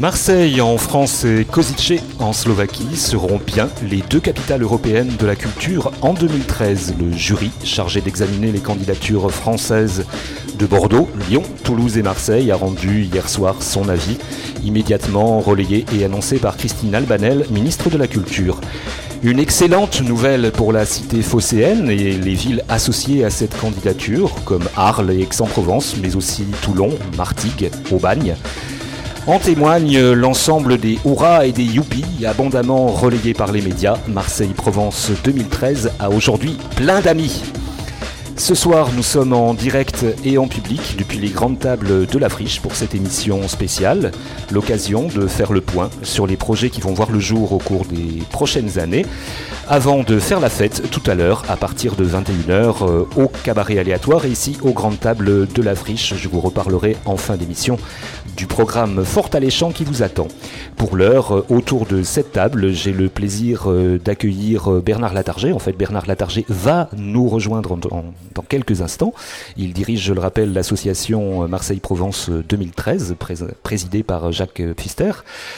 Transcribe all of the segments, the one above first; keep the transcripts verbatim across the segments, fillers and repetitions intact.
Marseille en France et Košice en Slovaquie seront bien les deux capitales européennes de la culture en deux mille treize. Le jury chargé d'examiner les candidatures françaises de Bordeaux, Lyon, Toulouse et Marseille a rendu hier soir son avis, immédiatement relayé et annoncé par Christine Albanel, ministre de la Culture. Une excellente nouvelle pour la cité phocéenne et les villes associées à cette candidature, comme Arles et Aix-en-Provence, mais aussi Toulon, Martigues, Aubagne. En témoigne l'ensemble des hurrahs et des youpis abondamment relayés par les médias. Marseille-Provence deux mille treize a aujourd'hui plein d'amis. Ce soir, nous sommes en direct et en public depuis les grandes tables de la Friche pour cette émission spéciale. L'occasion de faire le point sur les projets qui vont voir le jour au cours des prochaines années. Avant de faire la fête tout à l'heure à partir de vingt et une heures euh, au cabaret aléatoire et ici aux grandes tables de la Friche. Je vous reparlerai en fin d'émission du programme fort alléchant qui vous attend. Pour l'heure, euh, autour de cette table, j'ai le plaisir euh, d'accueillir euh, Bernard Latarjet. En fait, Bernard Latarjet va nous rejoindre en, en, dans quelques instants. Il dirige, je le rappelle, l'association Marseille-Provence deux mille treize, prés- présidée par Jacques Pfister.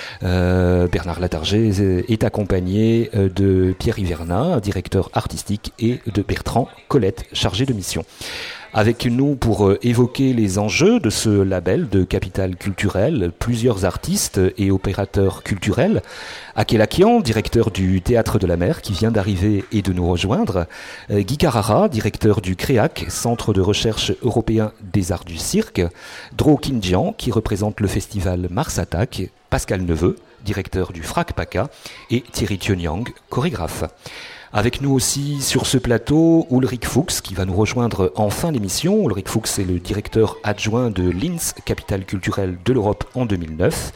Euh, Bernard Latarjet est accompagné de Pierre Hiverna, directeur artistique, et de Bertrand Colette, chargé de mission. Avec nous pour évoquer les enjeux de ce label de capitale culturelle, plusieurs artistes et opérateurs culturels. Akelakian, directeur du Théâtre de la Mer, qui vient d'arriver et de nous rejoindre. Guy Carrara, directeur du CREAC, Centre de recherche européen des arts du cirque. Dro Kinjian, qui représente le festival Mars Attack. Pascal Neveu, directeur du Frac Paca. Et Thierry Thionyang, chorégraphe. Avec nous aussi sur ce plateau, Ulrich Fuchs, qui va nous rejoindre en fin d'émission. Ulrich Fuchs est le directeur adjoint de Linz, capitale culturelle de l'Europe en deux mille neuf.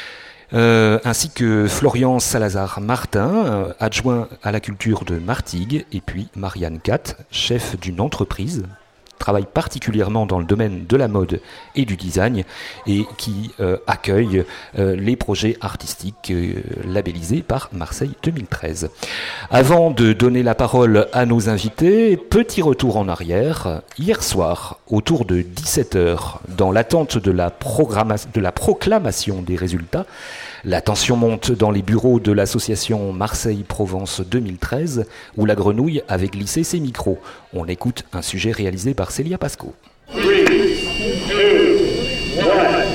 Euh, ainsi que Florian Salazar-Martin, euh, adjoint à la culture de Martigues, et puis Marianne Catt, chef d'une entreprise, travaille particulièrement dans le domaine de la mode et du design et qui euh, accueille euh, les projets artistiques euh, labellisés par Marseille deux mille treize. Avant de donner la parole à nos invités, petit retour en arrière. Hier soir, autour de dix-sept heures, dans l'attente de la, programma- de la proclamation des résultats, la tension monte dans les bureaux de l'association Marseille-Provence deux mille treize, où la grenouille avait glissé ses micros. On écoute un sujet réalisé par Célia Pasco. three, two, one.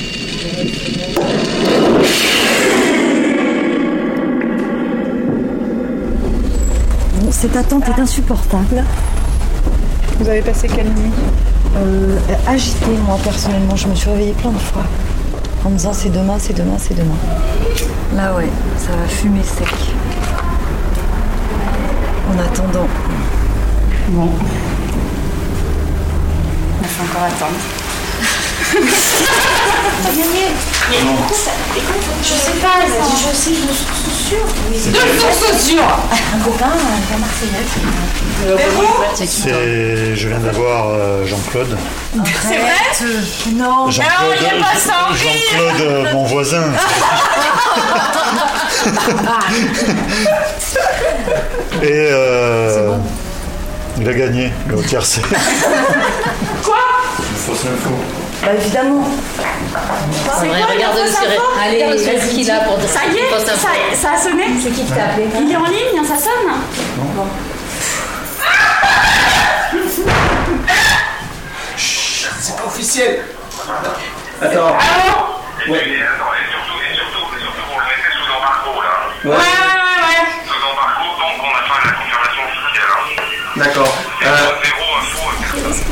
Cette attente est insupportable. Vous avez passé quelle nuit ? euh, Agitée, moi personnellement, je me suis réveillée plein de fois. En me disant c'est demain, c'est demain, c'est demain. Là ouais, ça va fumer sec. En attendant. Bon. Il faut encore attendre. Écoute, je sais pas, je sais, je suis sûre. Deux sources sûres. Un copain, un Marseillais. C'est... Je viens d'avoir euh, Jean-Claude. C'est vrai ? Non. Jean-Claude, il est pas sans rire. Jean-Claude, euh, mon voisin. Et euh, bon. Il a gagné le tiercé. Quoi ? Une fausse info. Bah évidemment. C'est vrai, regarde le ciré. Allez, vas-y qu'il a pour Ça y est, ça, ça a sonné. C'est qui qui t'a appelé ? Il est en ligne, ça sonne. Non. Chut, c'est pas officiel. Attends. Alors ? Ouais. Et attends, et surtout, et surtout, et surtout, vous le mettez sous embargo là. Ouais, ouais, ouais, ouais. Sous embargo, donc on attend la confirmation officielle. Hein. D'accord. Et Euh, zéro info à personne.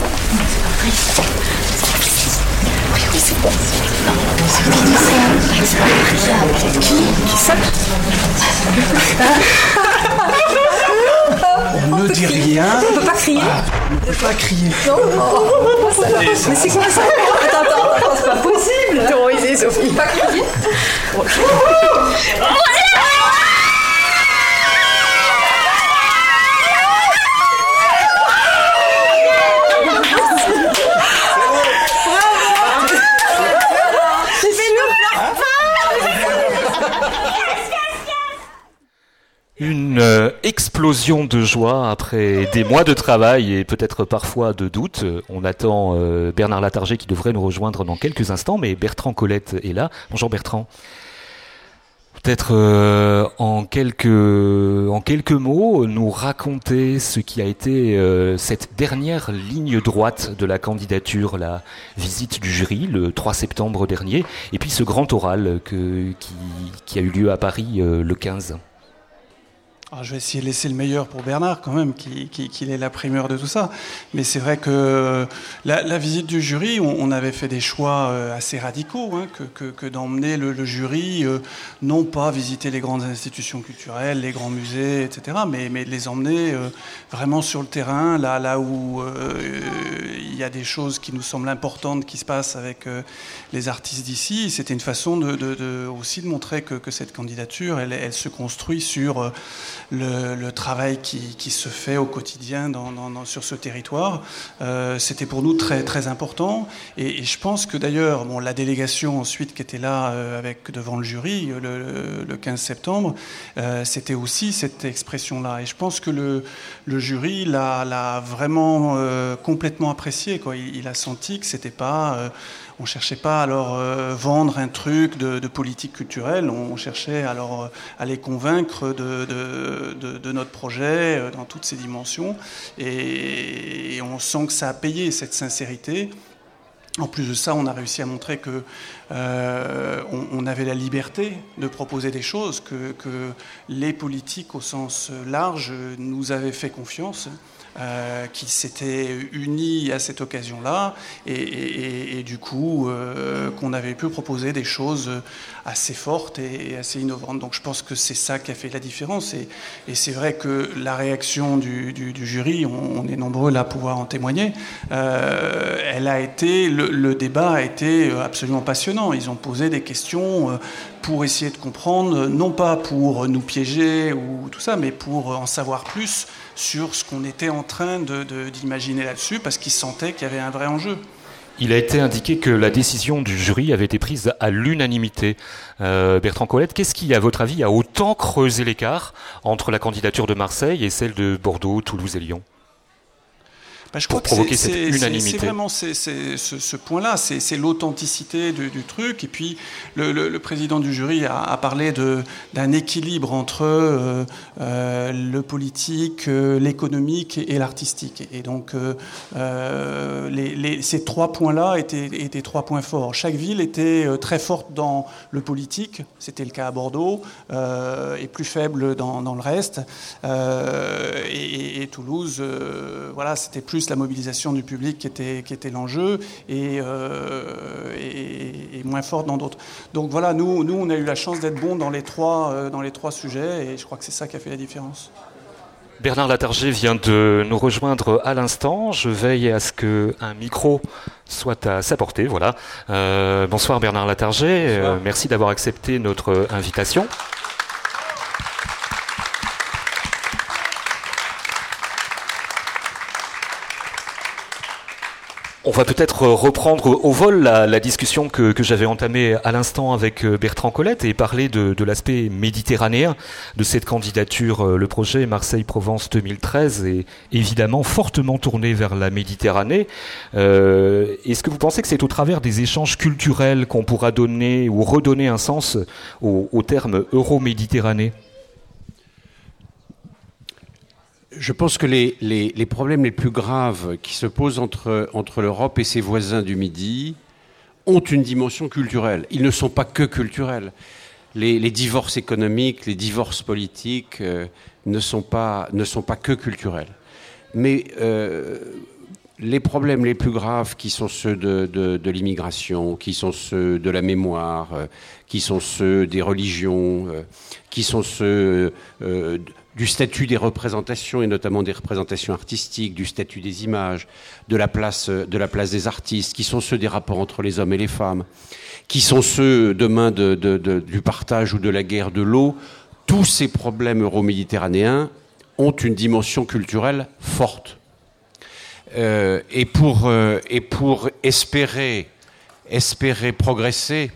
on ne dit rien. On peut pas crier. Ah, on ne peut pas crier. Non. Mais c'est quoi ça ? Attends, attends, attends, c'est pas possible. Terrorisée, Sophie. Pas crier. Une euh, explosion de joie après des mois de travail et peut-être parfois de doute. On attend euh, Bernard Latarjet qui devrait nous rejoindre dans quelques instants, mais Bertrand Colette est là. Bonjour Bertrand. Peut-être euh, en quelques en quelques mots nous raconter ce qui a été euh, cette dernière ligne droite de la candidature, la visite du jury le trois septembre dernier, et puis ce grand oral que, qui, qui a eu lieu à Paris euh, le quinze. Alors, je vais essayer de laisser le meilleur pour Bernard quand même, qui, qui, qui est la primeur de tout ça. Mais c'est vrai que la, la visite du jury, on, on avait fait des choix assez radicaux, hein, que, que, que d'emmener le, le jury, euh, non pas visiter les grandes institutions culturelles, les grands musées, et cetera, mais, mais de les emmener euh, vraiment sur le terrain, là, là où euh, il y a des choses qui nous semblent importantes qui se passent avec euh, les artistes d'ici. C'était une façon de, de, de, aussi de montrer que, que cette candidature, elle, elle se construit sur... Euh, Le, le travail qui, qui se fait au quotidien dans, dans, dans, sur ce territoire. Euh, c'était pour nous très, très important. Et, et je pense que d'ailleurs, bon, la délégation ensuite qui était là euh, avec, devant le jury le, le, le quinze septembre, euh, c'était aussi cette expression-là. Et je pense que le, le jury l'a, l'a vraiment euh, complètement apprécié, quoi. Il, il a senti que c'était pas... Euh, on ne cherchait pas à leur euh, vendre un truc de, de politique culturelle, on cherchait à, leur, à les convaincre de, de, de, de notre projet euh, dans toutes ses dimensions. Et, et on sent que ça a payé, cette sincérité. En plus de ça, on a réussi à montrer que euh, on, on avait la liberté de proposer des choses, que, que les politiques au sens large nous avaient fait confiance. Euh, qui s'étaient unis à cette occasion-là et, et, et du coup euh, qu'on avait pu proposer des choses assez fortes et assez innovantes. Donc je pense que c'est ça qui a fait la différence et, et c'est vrai que la réaction du, du, du jury, on, on est nombreux là à pouvoir en témoigner, euh, elle a été, le, le débat a été absolument passionnant. Ils ont posé des questions pour essayer de comprendre, non pas pour nous piéger ou tout ça, mais pour en savoir plus sur ce qu'on était en train de, de, d'imaginer là-dessus, parce qu'ils sentaient qu'il y avait un vrai enjeu. Il a été indiqué que la décision du jury avait été prise à l'unanimité. Euh, Bertrand Colette, qu'est-ce qui, à votre avis, a autant creusé l'écart entre la candidature de Marseille et celle de Bordeaux, Toulouse et Lyon ? Bah, je crois que c'est, c'est, c'est, c'est vraiment c'est, c'est, ce, ce point-là, c'est, c'est l'authenticité du, du truc. Et puis, le, le, le président du jury a, a parlé de, d'un équilibre entre euh, euh, le politique, euh, l'économique et, et l'artistique. Et donc, euh, les, les, ces trois points-là étaient, étaient trois points forts. Chaque ville était très forte dans le politique, c'était le cas à Bordeaux, euh, et plus faible dans, dans le reste. Euh, et, et Toulouse, euh, voilà, c'était plus la mobilisation du public qui était, qui était l'enjeu et, euh, et, et moins forte dans d'autres. Donc voilà, nous, nous, on a eu la chance d'être bons dans les trois, euh, dans les trois sujets et je crois que c'est ça qui a fait la différence. Bernard Latarjet vient de nous rejoindre à l'instant. Je veille à ce qu'un micro soit à sa portée. Voilà. Euh, bonsoir Bernard Latarjet. Bonsoir. Euh, merci d'avoir accepté notre invitation. On va peut-être reprendre au vol la, la discussion que, que j'avais entamée à l'instant avec Bertrand Colette et parler de, de l'aspect méditerranéen de cette candidature. Le projet Marseille-Provence deux mille treize est évidemment fortement tourné vers la Méditerranée. Euh, est-ce que vous pensez que c'est au travers des échanges culturels qu'on pourra donner ou redonner un sens au, au terme euro-méditerranée ? Je pense que les, les, les problèmes les plus graves qui se posent entre, entre l'Europe et ses voisins du Midi ont une dimension culturelle. Ils ne sont pas que culturels. Les, les divorces économiques, les divorces politiques euh, ne sont pas, ne sont pas que culturels. Mais euh, les problèmes les plus graves qui sont ceux de, de, de l'immigration, qui sont ceux de la mémoire, euh, qui sont ceux des religions, euh, qui sont ceux... Euh, du statut des représentations, et notamment des représentations artistiques, du statut des images, de la place, de la place des artistes, qui sont ceux des rapports entre les hommes et les femmes, qui sont ceux demain de, de, de, du partage ou de la guerre de l'eau. Tous ces problèmes euro-méditerranéens ont une dimension culturelle forte. Euh, et, pour, euh, et pour espérer, espérer progresser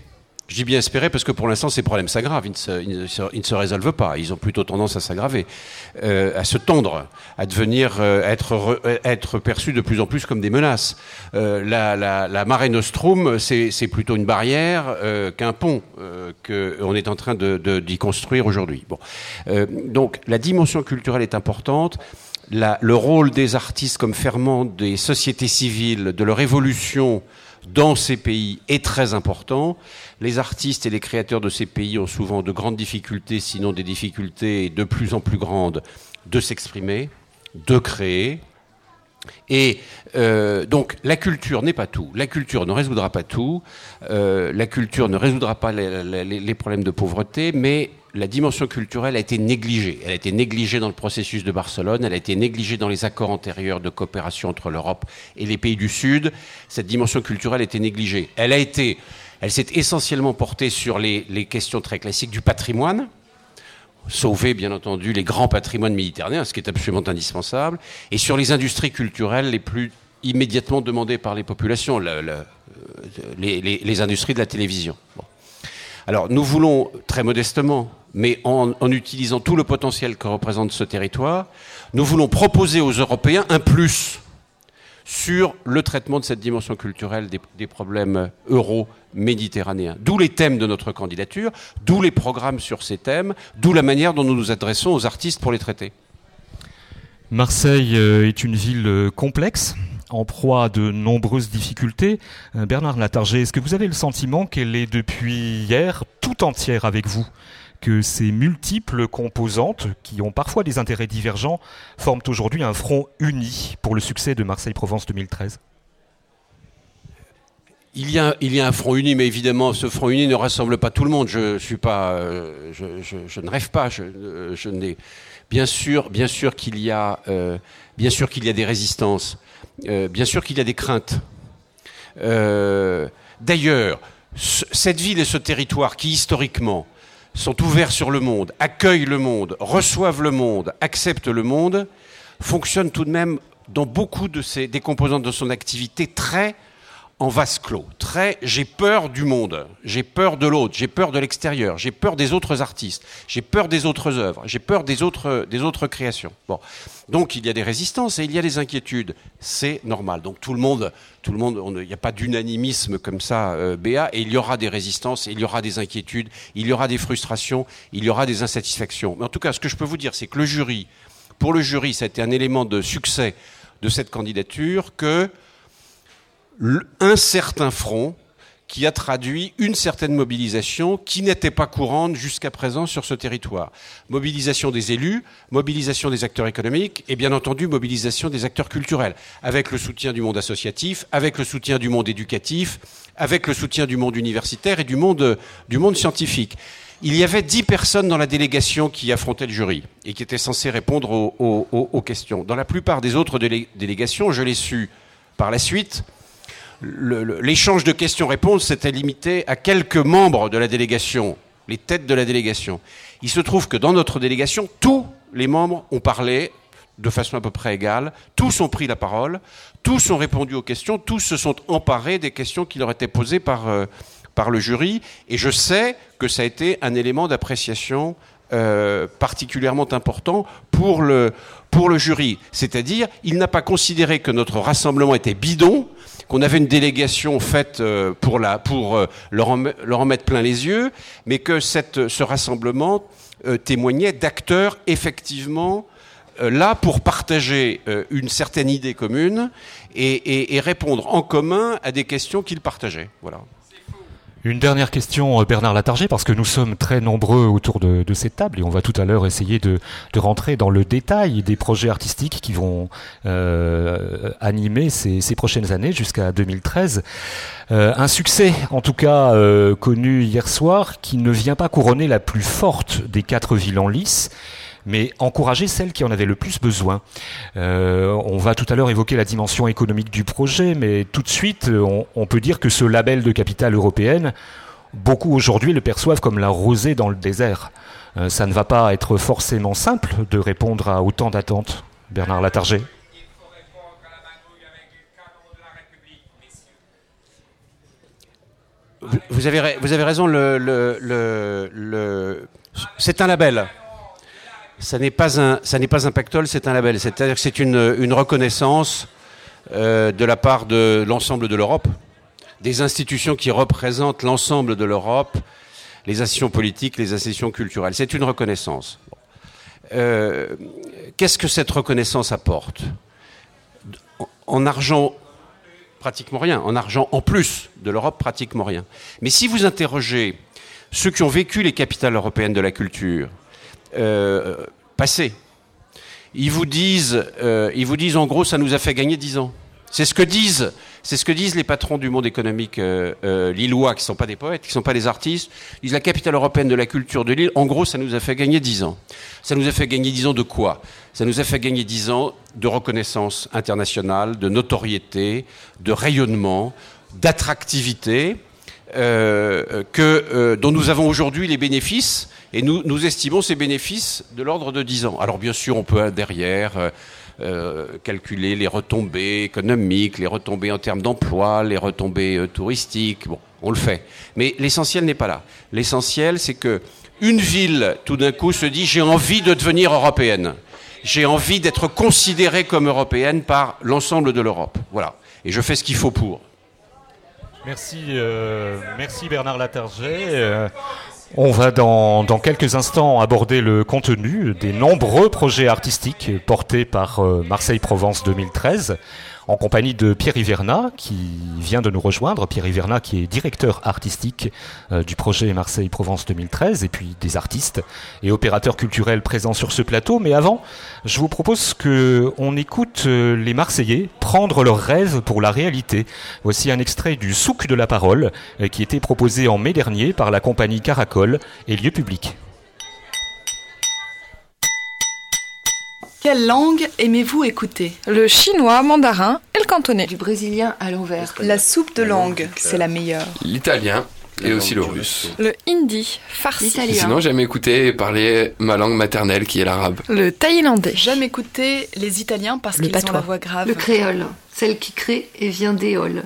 Je dis bien espérer parce que pour l'instant, ces problèmes s'aggravent, ils ne se, ils ne se, ils ne se résolvent pas. Ils ont plutôt tendance à s'aggraver, euh, à se tendre, à devenir, euh, être, re, être perçus de plus en plus comme des menaces. Euh, la, la, la Mare Nostrum, c'est, c'est plutôt une barrière euh, qu'un pont euh, qu'on est en train de, de, d'y construire aujourd'hui. Bon. Euh, donc, la dimension culturelle est importante. La, le rôle des artistes comme ferment des sociétés civiles, de leur évolution dans ces pays est très important. Les artistes et les créateurs de ces pays ont souvent de grandes difficultés, sinon des difficultés de plus en plus grandes, de s'exprimer, de créer. Et euh, donc la culture n'est pas tout. La culture ne résoudra pas tout. Euh, la culture ne résoudra pas les, les, les problèmes de pauvreté, mais la dimension culturelle a été négligée. Elle a été négligée dans le processus de Barcelone, elle a été négligée dans les accords antérieurs de coopération entre l'Europe et les pays du Sud. Cette dimension culturelle a été négligée. Elle a été, elle s'est essentiellement portée sur les, les questions très classiques du patrimoine, sauver bien entendu les grands patrimoines méditerranéens, ce qui est absolument indispensable, et sur les industries culturelles les plus immédiatement demandées par les populations, le, le, les, les, les industries de la télévision. Bon. Alors nous voulons, très modestement, mais en, en utilisant tout le potentiel que représente ce territoire, nous voulons proposer aux Européens un plus sur le traitement de cette dimension culturelle des, des problèmes euro-méditerranéens. D'où les thèmes de notre candidature, d'où les programmes sur ces thèmes, d'où la manière dont nous nous adressons aux artistes pour les traiter. Marseille est une ville complexe, en proie à de nombreuses difficultés. Bernard Latarjet, est-ce que vous avez le sentiment qu'elle est depuis hier tout entière avec vous ? Que ces multiples composantes, qui ont parfois des intérêts divergents, forment aujourd'hui un front uni pour le succès de Marseille-Provence deux mille treize ? Il y, a, il y a un front uni, mais évidemment, ce front uni ne rassemble pas tout le monde. Je, suis pas, euh, je, je, je ne rêve pas. Je, je n'ai... Bien sûr, bien sûr qu'il y a, euh, bien sûr qu'il y a des résistances. Euh, bien sûr qu'il y a des craintes. Euh, d'ailleurs, ce, cette ville et ce territoire qui, historiquement, sont ouverts sur le monde, accueillent le monde, reçoivent le monde, acceptent le monde, fonctionnent tout de même dans beaucoup de ces, des composantes de son activité très en vase clos. Très, j'ai peur du monde, j'ai peur de l'autre, j'ai peur de l'extérieur, j'ai peur des autres artistes, j'ai peur des autres œuvres, j'ai peur des autres, des autres créations. Bon. Donc il y a des résistances et il y a des inquiétudes. C'est normal. Donc tout le monde, tout le monde, il n'y a pas d'unanimisme comme ça, euh, Béa, et il y aura des résistances, il y aura des inquiétudes, il y aura des frustrations, il y aura des insatisfactions. Mais en tout cas, ce que je peux vous dire, c'est que le jury, pour le jury, ça a été un élément de succès de cette candidature que un certain front qui a traduit une certaine mobilisation qui n'était pas courante jusqu'à présent sur ce territoire. Mobilisation des élus, mobilisation des acteurs économiques et bien entendu mobilisation des acteurs culturels, avec le soutien du monde associatif, avec le soutien du monde éducatif, avec le soutien du monde universitaire et du monde, du monde scientifique. Il y avait dix personnes dans la délégation qui affrontaient le jury et qui étaient censées répondre aux, aux, aux questions. Dans la plupart des autres délé- délégations, je l'ai su par la suite, Le, le, l'échange de questions-réponses s'était limité à quelques membres de la délégation, les têtes de la délégation. Il se trouve que dans notre délégation, tous les membres ont parlé de façon à peu près égale, tous ont pris la parole, tous ont répondu aux questions, tous se sont emparés des questions qui leur étaient posées par, euh, par le jury, et je sais que ça a été un élément d'appréciation euh, particulièrement important pour le, pour le jury. C'est-à-dire, il n'a pas considéré que notre rassemblement était bidon, qu'on avait une délégation faite pour, la, pour leur, en, leur en mettre plein les yeux, mais que cette, ce rassemblement euh, témoignait d'acteurs effectivement euh, là pour partager euh, une certaine idée commune et, et, et répondre en commun à des questions qu'ils partageaient. Voilà. Une dernière question, Bernard Latarjet, parce que nous sommes très nombreux autour de, de cette table et on va tout à l'heure essayer de, de rentrer dans le détail des projets artistiques qui vont euh, animer ces, ces prochaines années jusqu'à deux mille treize. Euh, un succès, en tout cas euh, connu hier soir, qui ne vient pas couronner la plus forte des quatre villes en lice, mais encourager celles qui en avaient le plus besoin. Euh, on va tout à l'heure évoquer la dimension économique du projet, mais tout de suite, on, on peut dire que ce label de capitale européenne, beaucoup aujourd'hui le perçoivent comme la rosée dans le désert. Euh, ça ne va pas être forcément simple de répondre à autant d'attentes. Bernard Latarjet. vous avez, vous avez raison, le, le, le, le, c'est un label. Ça n'est pas un, ça n'est pas un pactole, c'est un label. C'est-à-dire que c'est une, une reconnaissance euh, de la part de l'ensemble de l'Europe, des institutions qui représentent l'ensemble de l'Europe, les institutions politiques, les institutions culturelles. C'est une reconnaissance. Euh, qu'est-ce que cette reconnaissance apporte ? En, en argent, pratiquement rien. En argent, en plus de l'Europe, pratiquement rien. Mais si vous interrogez ceux qui ont vécu les capitales européennes de la culture, Euh, passé. Ils vous disent, euh, ils vous disent en gros, ça nous a fait gagner dix ans. C'est ce que disent, c'est ce que disent les patrons du monde économique euh, euh, lillois, qui ne sont pas des poètes, qui ne sont pas des artistes. Ils disent la capitale européenne de la culture de Lille. En gros, ça nous a fait gagner dix ans. Ça nous a fait gagner dix ans de quoi ? Ça nous a fait gagner dix ans de reconnaissance internationale, de notoriété, de rayonnement, d'attractivité. Euh, que, euh, dont nous avons aujourd'hui les bénéfices, et nous, nous estimons ces bénéfices de l'ordre de dix ans. Alors bien sûr, on peut derrière euh, euh, calculer les retombées économiques, les retombées en termes d'emploi, les retombées euh, touristiques, bon, on le fait. Mais l'essentiel n'est pas là. L'essentiel, c'est que une ville, tout d'un coup, se dit « j'ai envie de devenir européenne ». J'ai envie d'être considérée comme européenne par l'ensemble de l'Europe. Voilà. Et je fais ce qu'il faut pour. Merci, euh, merci Bernard Latarjet. Euh, on va dans, dans quelques instants aborder le contenu des nombreux projets artistiques portés par euh, Marseille-Provence deux mille treize, en compagnie de Pierre Hivernat, qui vient de nous rejoindre. Pierre Hivernat, qui est directeur artistique euh, du projet Marseille-Provence deux mille treize, et puis des artistes et opérateurs culturels présents sur ce plateau. Mais avant, je vous propose qu'on écoute euh, les Marseillais prendre leurs rêves pour la réalité. Voici un extrait du Souk de la parole, euh, qui était proposé en mai dernier par la compagnie Caracol et Lieux Publics. Quelle langue aimez-vous écouter ? Le chinois, mandarin et le cantonais. Du brésilien à l'envers. La soupe de langue, c'est la meilleure. L'italien et aussi le russe. Le hindi, farsi. Et sinon, j'aime écouter et parler ma langue maternelle qui est l'arabe. Le thaïlandais. J'aime écouter les Italiens parce le qu'ils patois. ont la voix grave. Le créole, celle qui crée et vient d'éole.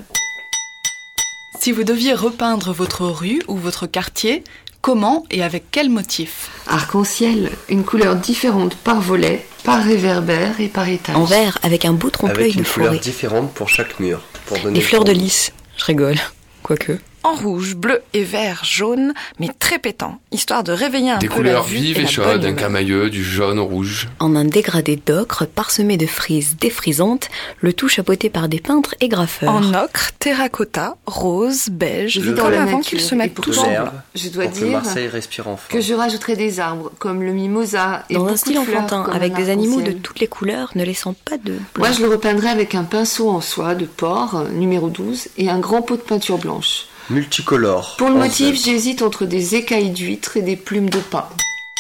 Si vous deviez repeindre votre rue ou votre quartier, comment et avec quel motif ? Arc-en-ciel, une couleur différente par volet, par réverbère et par étage. En vert, avec un beau trompe-l'œil de forêt. Avec une couleur différente pour chaque mur. Pour donner Des fleurs de lys. Je rigole. Quoique. En rouge, bleu et vert, jaune, mais très pétant, histoire de réveiller un Des peu couleurs la vue vives et, et la chaudes, bonne un camailleux, du jaune au rouge. En un dégradé d'ocre parsemé de frises défrisantes, le tout chapeauté par des peintres et graffeurs. En ocre, terracotta, rose, beige, Je vis comme dans la avant nature qu'ils se mettent et tous pourtant, en blanc. Je dois pour que dire Marseille respire enfin. que je rajouterai des arbres, comme le mimosa et Dans beaucoup un style de fleurs, enfantin, comme avec un des animaux de arc-en-ciel. toutes les couleurs, ne laissant pas de blanc. Moi, je le repeindrai avec un pinceau en soie de porc, numéro douze, et un grand pot de peinture blanche. Multicolore. Pour le En motif, zèbre. j'hésite entre des écailles d'huîtres et des plumes de pin.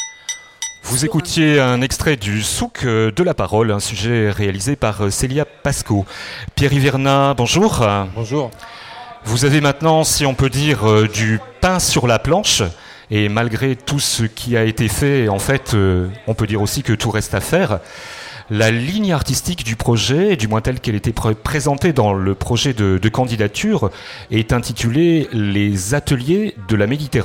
Vous écoutiez un extrait du Souk de la parole, un sujet réalisé par Célia Pasco. Pierre Hivernat, bonjour. Bonjour. Vous avez maintenant, si on peut dire, du pain sur la planche. Et malgré tout ce qui a été fait, en fait, on peut dire aussi que tout reste à faire. La ligne artistique du projet, du moins telle qu'elle était pr- présentée dans le projet de, de candidature, est intitulée « Les ateliers de la Méditerranée ».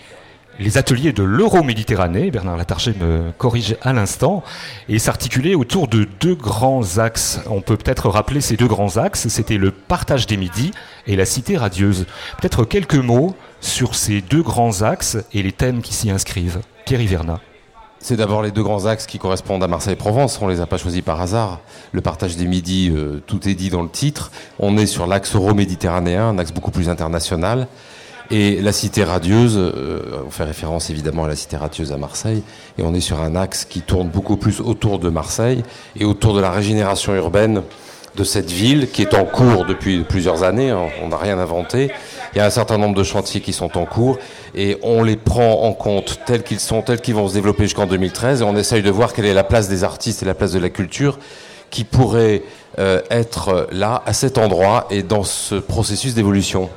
Les ateliers de l'Euro-Méditerranée, Bernard Latarjet me corrige à l'instant, et s'articulait autour de deux grands axes. On peut peut-être rappeler ces deux grands axes, c'était le partage des midis et la cité radieuse. Peut-être quelques mots sur ces deux grands axes et les thèmes qui s'y inscrivent. Pierre Hivernat. C'est d'abord les deux grands axes qui correspondent à Marseille-Provence. On les a pas choisis par hasard. Le partage des midis, euh, tout est dit dans le titre. On est sur l'axe euro-méditerranéen, un axe beaucoup plus international. Et la cité radieuse, euh, on fait référence évidemment à la cité radieuse à Marseille. Et on est sur un axe qui tourne beaucoup plus autour de Marseille et autour de la régénération urbaine de cette ville qui est en cours depuis plusieurs années. On n'a rien inventé. Il y a un certain nombre de chantiers qui sont en cours et on les prend en compte tels qu'ils sont, tels qu'ils vont se développer jusqu'en deux mille treize et on essaye de voir quelle est la place des artistes et la place de la culture qui pourrait euh, être là, à cet endroit et dans ce processus d'évolution.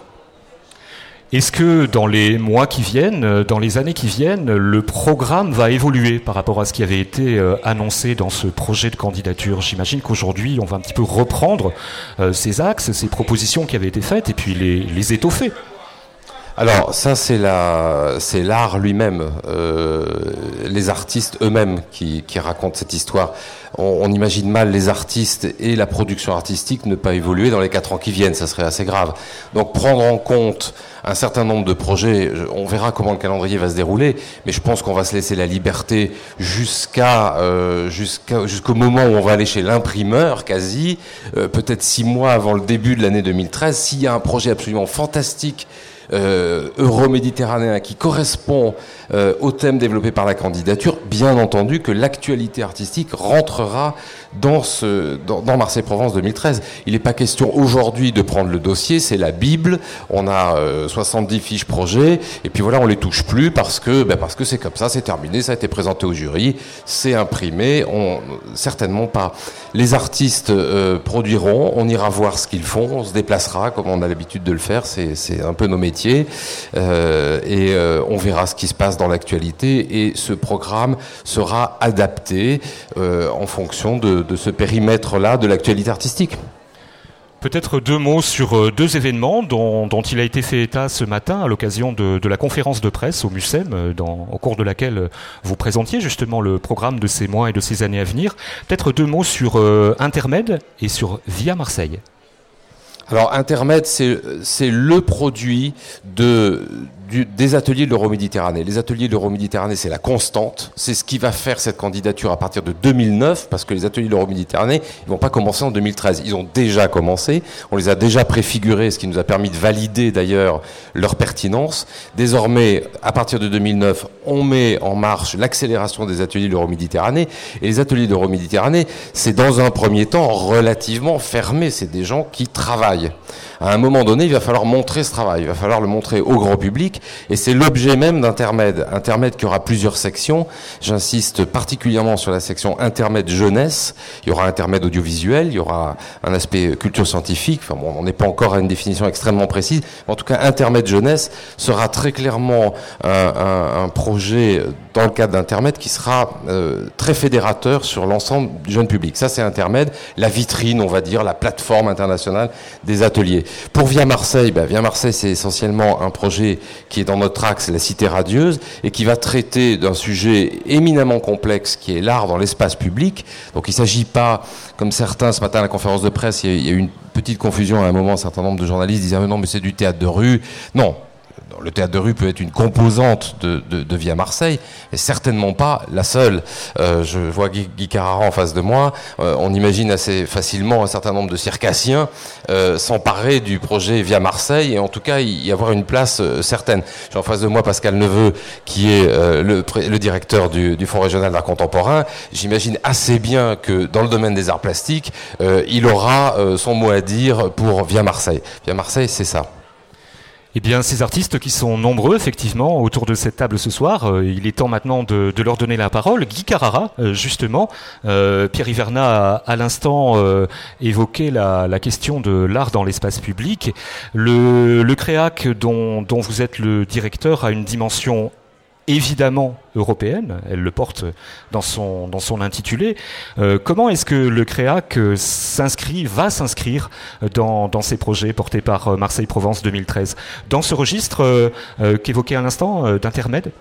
Est-ce que dans les mois qui viennent, dans les années qui viennent, le programme va évoluer par rapport à ce qui avait été euh, annoncé dans ce projet de candidature ? J'imagine qu'aujourd'hui, on va un petit peu reprendre euh, ces axes, ces propositions qui avaient été faites et puis les, les étoffer. Alors ça c'est la, c'est l'art lui-même, euh, les artistes eux-mêmes qui, qui racontent cette histoire. On, on imagine mal les artistes et la production artistique ne pas évoluer dans les quatre ans qui viennent, ça serait assez grave. Donc prendre en compte un certain nombre de projets, on verra comment le calendrier va se dérouler, mais je pense qu'on va se laisser la liberté jusqu'à, euh, jusqu'à jusqu'au moment où on va aller chez l'imprimeur, quasi, euh, peut-être six mois avant le début de l'année deux mille treize, s'il y a un projet absolument fantastique Euh, euro-méditerranéen qui correspond euh, au thème développé par la candidature, bien entendu que l'actualité artistique rentrera dans, ce, dans, dans Marseille-Provence deux mille treize. Il n'est pas question aujourd'hui de prendre le dossier, c'est la Bible, on a euh, soixante-dix fiches projets, et puis voilà, on les touche plus parce que ben parce que c'est comme ça, c'est terminé, ça a été présenté au jury, c'est imprimé, on, certainement pas. Les artistes euh, produiront, on ira voir ce qu'ils font, on se déplacera comme on a l'habitude de le faire, c'est, c'est un peu nos métiers. Euh, et euh, on verra ce qui se passe dans l'actualité et ce programme sera adapté euh, en fonction de, de ce périmètre-là de l'actualité artistique. Peut-être deux mots sur deux événements dont, dont il a été fait état ce matin à l'occasion de, de la conférence de presse au MUSEM, dans, au cours de laquelle vous présentiez justement le programme de ces mois et de ces années à venir. Peut-être deux mots sur euh, Intermède et sur Via Marseille. Alors Intermède, c'est, c'est le produit de, du, des ateliers de l'Euroméditerranée. Les ateliers de l'Euroméditerranée, c'est la constante. C'est ce qui va faire cette candidature à partir de deux mille neuf, parce que les ateliers de l'Euroméditerranée, ils vont pas commencer en deux mille treize. Ils ont déjà commencé. On les a déjà préfigurés, ce qui nous a permis de valider d'ailleurs leur pertinence. Désormais, à partir de deux mille neuf, on met en marche l'accélération des ateliers de l'Euroméditerranée. Et les ateliers de l'Euroméditerranée, c'est dans un premier temps relativement fermé. C'est des gens qui travaillent. À un moment donné, il va falloir montrer ce travail, il va falloir le montrer au grand public, et c'est l'objet même d'Intermède. Intermède qui aura plusieurs sections. J'insiste particulièrement sur la section Intermède jeunesse. Il y aura Intermède audiovisuel, il y aura un aspect culture scientifique. Enfin bon, on n'est pas encore à une définition extrêmement précise. En tout cas, Intermède jeunesse sera très clairement un, un, un projet dans le cadre d'Intermède qui sera euh, très fédérateur sur l'ensemble du jeune public. Ça, c'est Intermède, la vitrine, on va dire, la plateforme internationale des ateliers. Pour Via Marseille, ben, Via Marseille, c'est essentiellement un projet qui est dans notre axe, la Cité radieuse, et qui va traiter d'un sujet éminemment complexe qui est l'art dans l'espace public. Donc il ne s'agit pas, comme certains ce matin à la conférence de presse, il y a eu une petite confusion à un moment, un certain nombre de journalistes disaient ah, non mais c'est du théâtre de rue. Non. Le théâtre de rue peut être une composante de, de, de Via Marseille, et certainement pas la seule. Euh, je vois Guy, Guy Carrara en face de moi. Euh, on imagine assez facilement un certain nombre de circassiens euh, s'emparer du projet Via Marseille, et en tout cas y avoir une place euh, certaine. J'ai en face de moi Pascal Neveu, qui est euh, le, le directeur du, du Fonds régional d'art contemporain. J'imagine assez bien que dans le domaine des arts plastiques, euh, il aura euh, son mot à dire pour Via Marseille. Via Marseille, c'est ça. Eh bien, ces artistes qui sont nombreux, effectivement, autour de cette table ce soir, euh, il est temps maintenant de, de leur donner la parole. Guy Carrara, euh, justement, euh, Pierre Hivernat a à l'instant euh, évoqué la, la question de l'art dans l'espace public. Le, le CREAC, dont, dont vous êtes le directeur, a une dimension évidemment européenne, elle le porte dans son, dans son intitulé. Euh, comment est-ce que le CREAC s'inscrit, va s'inscrire dans, dans ces projets portés par Marseille-Provence deux mille treize? Dans ce registre euh, euh, qu'évoquait à l'instant, euh, d'Intermède?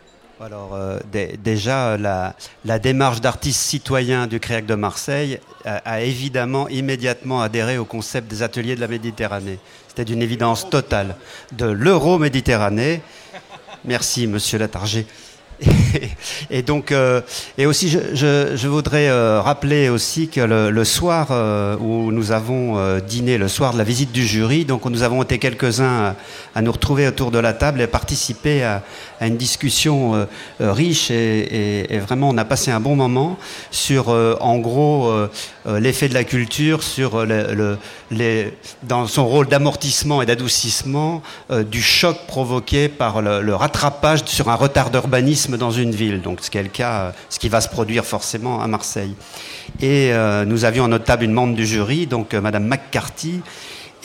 Alors euh, d- déjà, la, la démarche d'artistes citoyens du CREAC de Marseille a, a évidemment immédiatement adhéré au concept des ateliers de la Méditerranée. C'était d'une évidence totale. De l'Euro-Méditerranée. Merci, monsieur Latargé. Et donc, euh, et aussi, je, je, je voudrais euh, rappeler aussi que le, le soir euh, où nous avons euh, dîné, le soir de la visite du jury, donc nous avons été quelques-uns à, à nous retrouver autour de la table et participer à, à une discussion euh, euh, riche et, et, et vraiment on a passé un bon moment sur, euh, en gros, euh, euh, l'effet de la culture sur le, le, les, dans son rôle d'amortissement et d'adoucissement euh, du choc provoqué par le, le rattrapage sur un retard d'urbanisme dans une ville, donc ce qui est le cas, ce qui va se produire forcément à Marseille. Et euh, nous avions à notre table une membre du jury, donc euh, Madame McCarthy,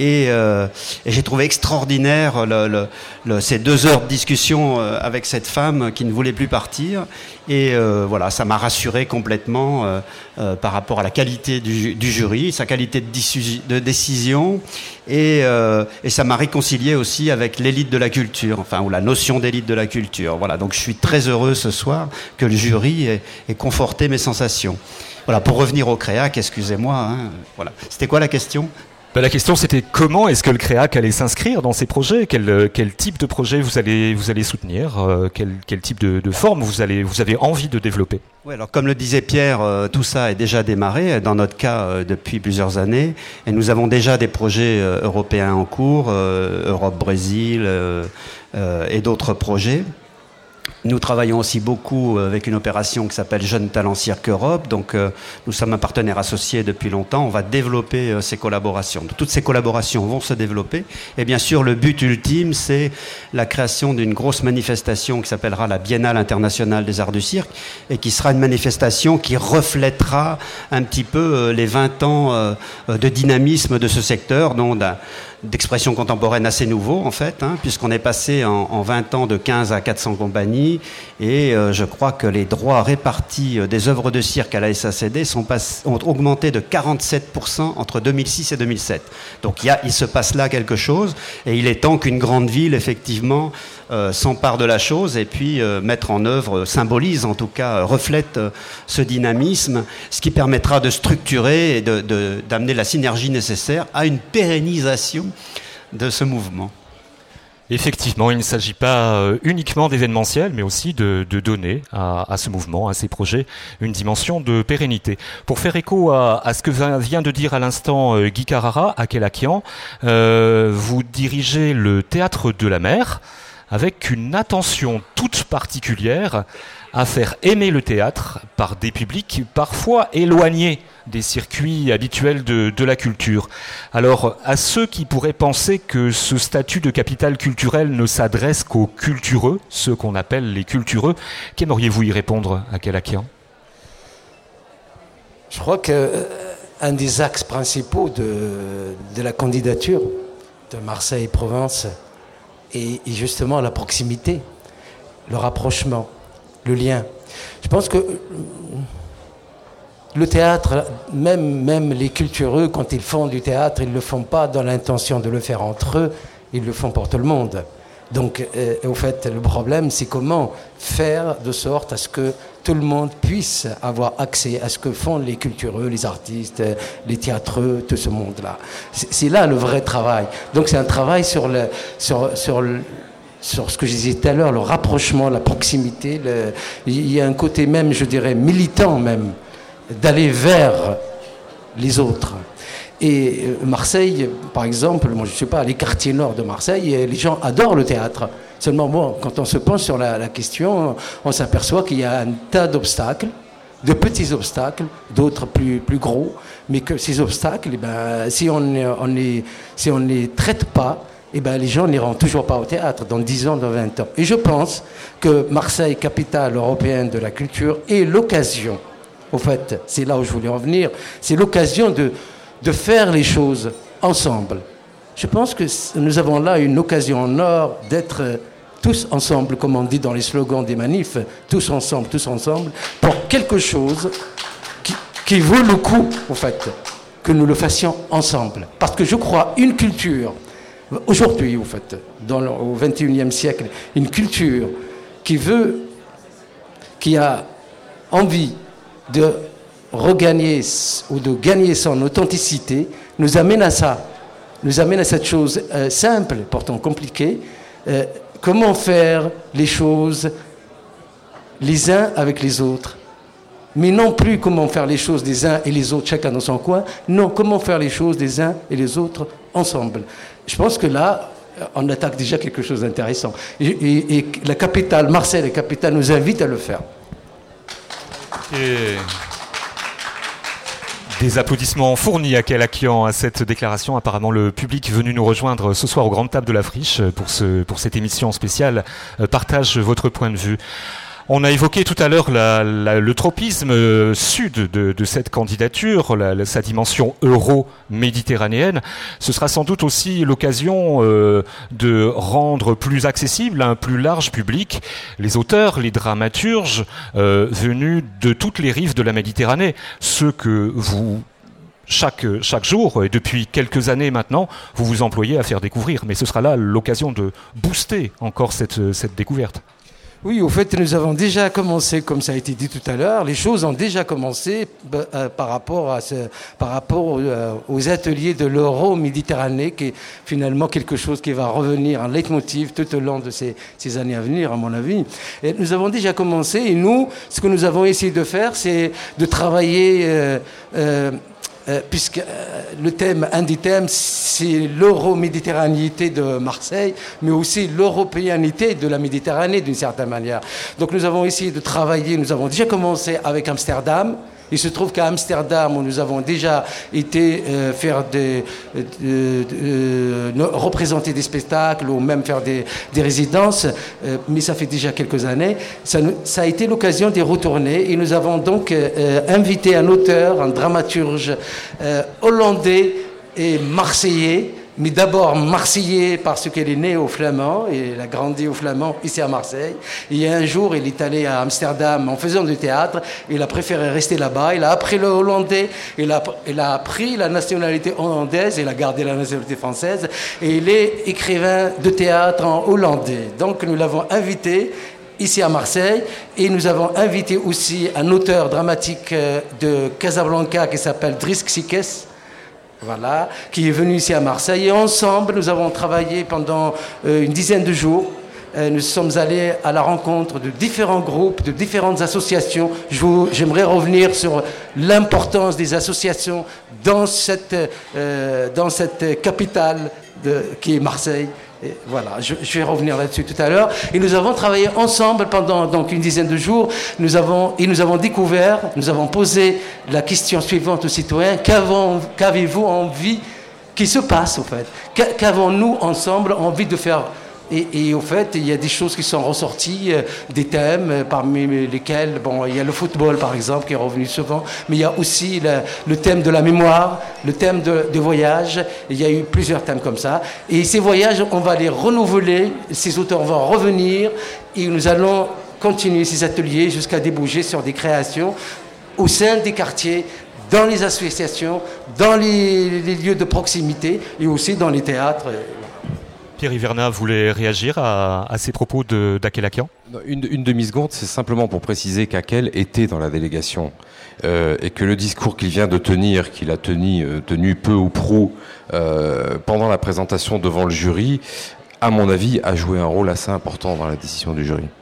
Et, euh, et j'ai trouvé extraordinaire le, le, le, ces deux heures de discussion avec cette femme qui ne voulait plus partir. Et euh, voilà, ça m'a rassuré complètement euh, euh, par rapport à la qualité du, du jury, sa qualité de, dissu- de décision, et, euh, et ça m'a réconcilié aussi avec l'élite de la culture, enfin, ou la notion d'élite de la culture. Voilà, donc je suis très heureux ce soir que le jury ait, ait conforté mes sensations. Voilà, pour revenir au Créac, excusez-moi. Hein, voilà, c'était quoi la question ? Ben, la question c'était comment est-ce que le Créac allait s'inscrire dans ces projets, quel, quel type de projet vous allez, vous allez soutenir, euh, quel, quel type de, de forme vous, allez, vous avez envie de développer. Oui, alors comme le disait Pierre, euh, tout ça est déjà démarré, dans notre cas euh, depuis plusieurs années, et nous avons déjà des projets euh, européens en cours, euh, Europe-Brésil euh, euh, et d'autres projets. Nous travaillons aussi beaucoup avec une opération qui s'appelle Jeunes Talents Cirque Europe. Donc, euh, nous sommes un partenaire associé depuis longtemps. On va développer euh, ces collaborations. Toutes ces collaborations vont se développer. Et bien sûr, le but ultime, c'est la création d'une grosse manifestation qui s'appellera la Biennale internationale des arts du cirque et qui sera une manifestation qui reflètera un petit peu euh, les vingt ans euh, de dynamisme de ce secteur, dont d'un d'expression contemporaine assez nouveau en fait, hein, puisqu'on est passé en, en vingt ans de quinze à quatre cents compagnies, et euh, je crois que les droits répartis euh, des œuvres de cirque à la S A C D sont pas, ont augmenté de quarante-sept pour cent entre deux mille six et deux mille sept. Donc il, y a, il se passe là quelque chose, et il est temps qu'une grande ville effectivement euh, s'empare de la chose et puis euh, mettre en œuvre, symbolise en tout cas, euh, reflète euh, ce dynamisme, ce qui permettra de structurer et de, de, d'amener la synergie nécessaire à une pérennisation de ce mouvement. Effectivement, il ne s'agit pas euh, uniquement d'événementiel, mais aussi de, de donner à, à ce mouvement, à ces projets, une dimension de pérennité. Pour faire écho à, à ce que vient de dire à l'instant euh, Guy Carrara, à Kélakian, euh, vous dirigez le Théâtre de la Mer avec une attention toute particulière à faire aimer le théâtre par des publics parfois éloignés des circuits habituels de, de la culture. Alors, à ceux qui pourraient penser que ce statut de capitale culturelle ne s'adresse qu'aux cultureux, ceux qu'on appelle les cultureux, qu'aimeriez-vous y répondre à Kélakian ? Je crois qu'un euh, des axes principaux de, de la candidature de Marseille-Provence est, est justement la proximité, le rapprochement, le lien. Je pense que le théâtre, même, même les cultureux, quand ils font du théâtre, ils ne le font pas dans l'intention de le faire entre eux, ils le font pour tout le monde. Donc, euh, au fait, le problème, c'est comment faire de sorte à ce que tout le monde puisse avoir accès à ce que font les cultureux, les artistes, les théâtreux, tout ce monde-là. C'est, c'est là le vrai travail. Donc, c'est un travail sur le... Sur, sur le sur ce que je disais tout à l'heure, le rapprochement, la proximité. Le, il y a un côté même, je dirais, militant même, d'aller vers les autres. Et Marseille, par exemple, moi je ne sais pas, les quartiers nord de Marseille, les gens adorent le théâtre. Seulement, bon, quand on se penche sur la, la question, on s'aperçoit qu'il y a un tas d'obstacles, de petits obstacles, d'autres plus, plus gros, mais que ces obstacles, eh ben, si on ne les, si on les traite pas, eh ben, les gens n'iront toujours pas au théâtre dans dix ans, dans vingt ans. Et je pense que Marseille, capitale européenne de la culture, est l'occasion, au fait, c'est là où je voulais en venir, c'est l'occasion de, de faire les choses ensemble. Je pense que nous avons là une occasion en or d'être tous ensemble, comme on dit dans les slogans des manifs, tous ensemble, tous ensemble, pour quelque chose qui, qui vaut le coup, au fait, que nous le fassions ensemble. Parce que je crois, une culture... Aujourd'hui, au fait, dans le, au vingt et unième siècle, une culture qui veut, qui a envie de regagner ou de gagner son authenticité, nous amène à ça, nous amène à cette chose euh, simple, pourtant compliquée. Euh, comment faire les choses les uns avec les autres, mais non plus comment faire les choses des uns et les autres, chacun dans son coin. Non, comment faire les choses des uns et les autres ensemble. Je pense que là, on attaque déjà quelque chose d'intéressant. Et, et, et la capitale, Marseille, la capitale, nous invite à le faire. Et des applaudissements fournis à Kélakian à cette déclaration. Apparemment, le public venu nous rejoindre ce soir aux grandes tables de la Friche pour, ce, pour cette émission spéciale partage votre point de vue. On a évoqué tout à l'heure la, la, le tropisme sud de, de cette candidature, la, la, sa dimension euro-méditerranéenne. Ce sera sans doute aussi l'occasion euh, de rendre plus accessible à un plus large public les auteurs, les dramaturges euh, venus de toutes les rives de la Méditerranée, ceux que vous... Chaque, chaque jour, et depuis quelques années maintenant, vous vous employez à faire découvrir. Mais ce sera là l'occasion de booster encore cette, cette découverte. Oui, au fait, nous avons déjà commencé, comme ça a été dit tout à l'heure, les choses ont déjà commencé euh, par rapport, à ce, par rapport euh, aux ateliers de l'Euro-Méditerranée, qui est finalement quelque chose qui va revenir en leitmotiv tout au long de ces, ces années à venir, à mon avis. Et nous avons déjà commencé, et nous, ce que nous avons essayé de faire, c'est de travailler... Euh, euh, Euh, puisque euh, le thème, un des thèmes, c'est l'euro-méditerranéité de Marseille, mais aussi l'européanité de la Méditerranée d'une certaine manière. Donc nous avons essayé de travailler, nous avons déjà commencé avec Amsterdam. Il se trouve qu'à Amsterdam, où nous avons déjà été euh, faire des, euh, euh, représenter des spectacles ou même faire des, des résidences, euh, mais ça fait déjà quelques années, ça, ça a été l'occasion d'y retourner et nous avons donc euh, invité un auteur, un dramaturge euh, hollandais et marseillais, mais d'abord marseillais parce qu'elle est née au Flamand et elle a grandi au Flamand ici à Marseille. Et un jour, il est allé à Amsterdam en faisant du théâtre. Il a préféré rester là-bas. Il a appris le hollandais. Il a, il a appris la nationalité hollandaise. Il a gardé la nationalité française. Et il est écrivain de théâtre en hollandais. Donc nous l'avons invité ici à Marseille. Et nous avons invité aussi un auteur dramatique de Casablanca qui s'appelle Driss Sikes. Voilà, qui est venu ici à Marseille. Et ensemble, nous avons travaillé pendant euh, une dizaine de jours. Euh, nous sommes allés à la rencontre de différents groupes, de différentes associations. Je vous, j'aimerais revenir sur l'importance des associations dans cette, euh, dans cette capitale de, qui est Marseille. Et voilà, je, je vais revenir là-dessus tout à l'heure. Et nous avons travaillé ensemble pendant donc une dizaine de jours. Nous avons, et nous avons découvert, nous avons posé la question suivante aux citoyens. Qu'avons, qu'avez-vous envie qu'il se passe, au fait? Qu'avons-nous ensemble envie de faire? Et, et au fait, il y a des choses qui sont ressorties, euh, des thèmes, euh, parmi lesquels, bon, il y a le football, par exemple, qui est revenu souvent, mais il y a aussi le, le thème de la mémoire, le thème de, de voyage. Il y a eu plusieurs thèmes comme ça. Et ces voyages, on va les renouveler, ces auteurs vont revenir, et nous allons continuer ces ateliers jusqu'à déboucher sur des créations au sein des quartiers, dans les associations, dans les, les lieux de proximité, et aussi dans les théâtres. Pierre Hivernat voulait réagir à, à ces propos de, d'Akelakian. Une, une demi-seconde, c'est simplement pour préciser qu'Akel était dans la délégation euh, et que le discours qu'il vient de tenir, qu'il a tenu, euh, tenu peu ou prou euh, pendant la présentation devant le jury, à mon avis, a joué un rôle assez important dans la décision du jury.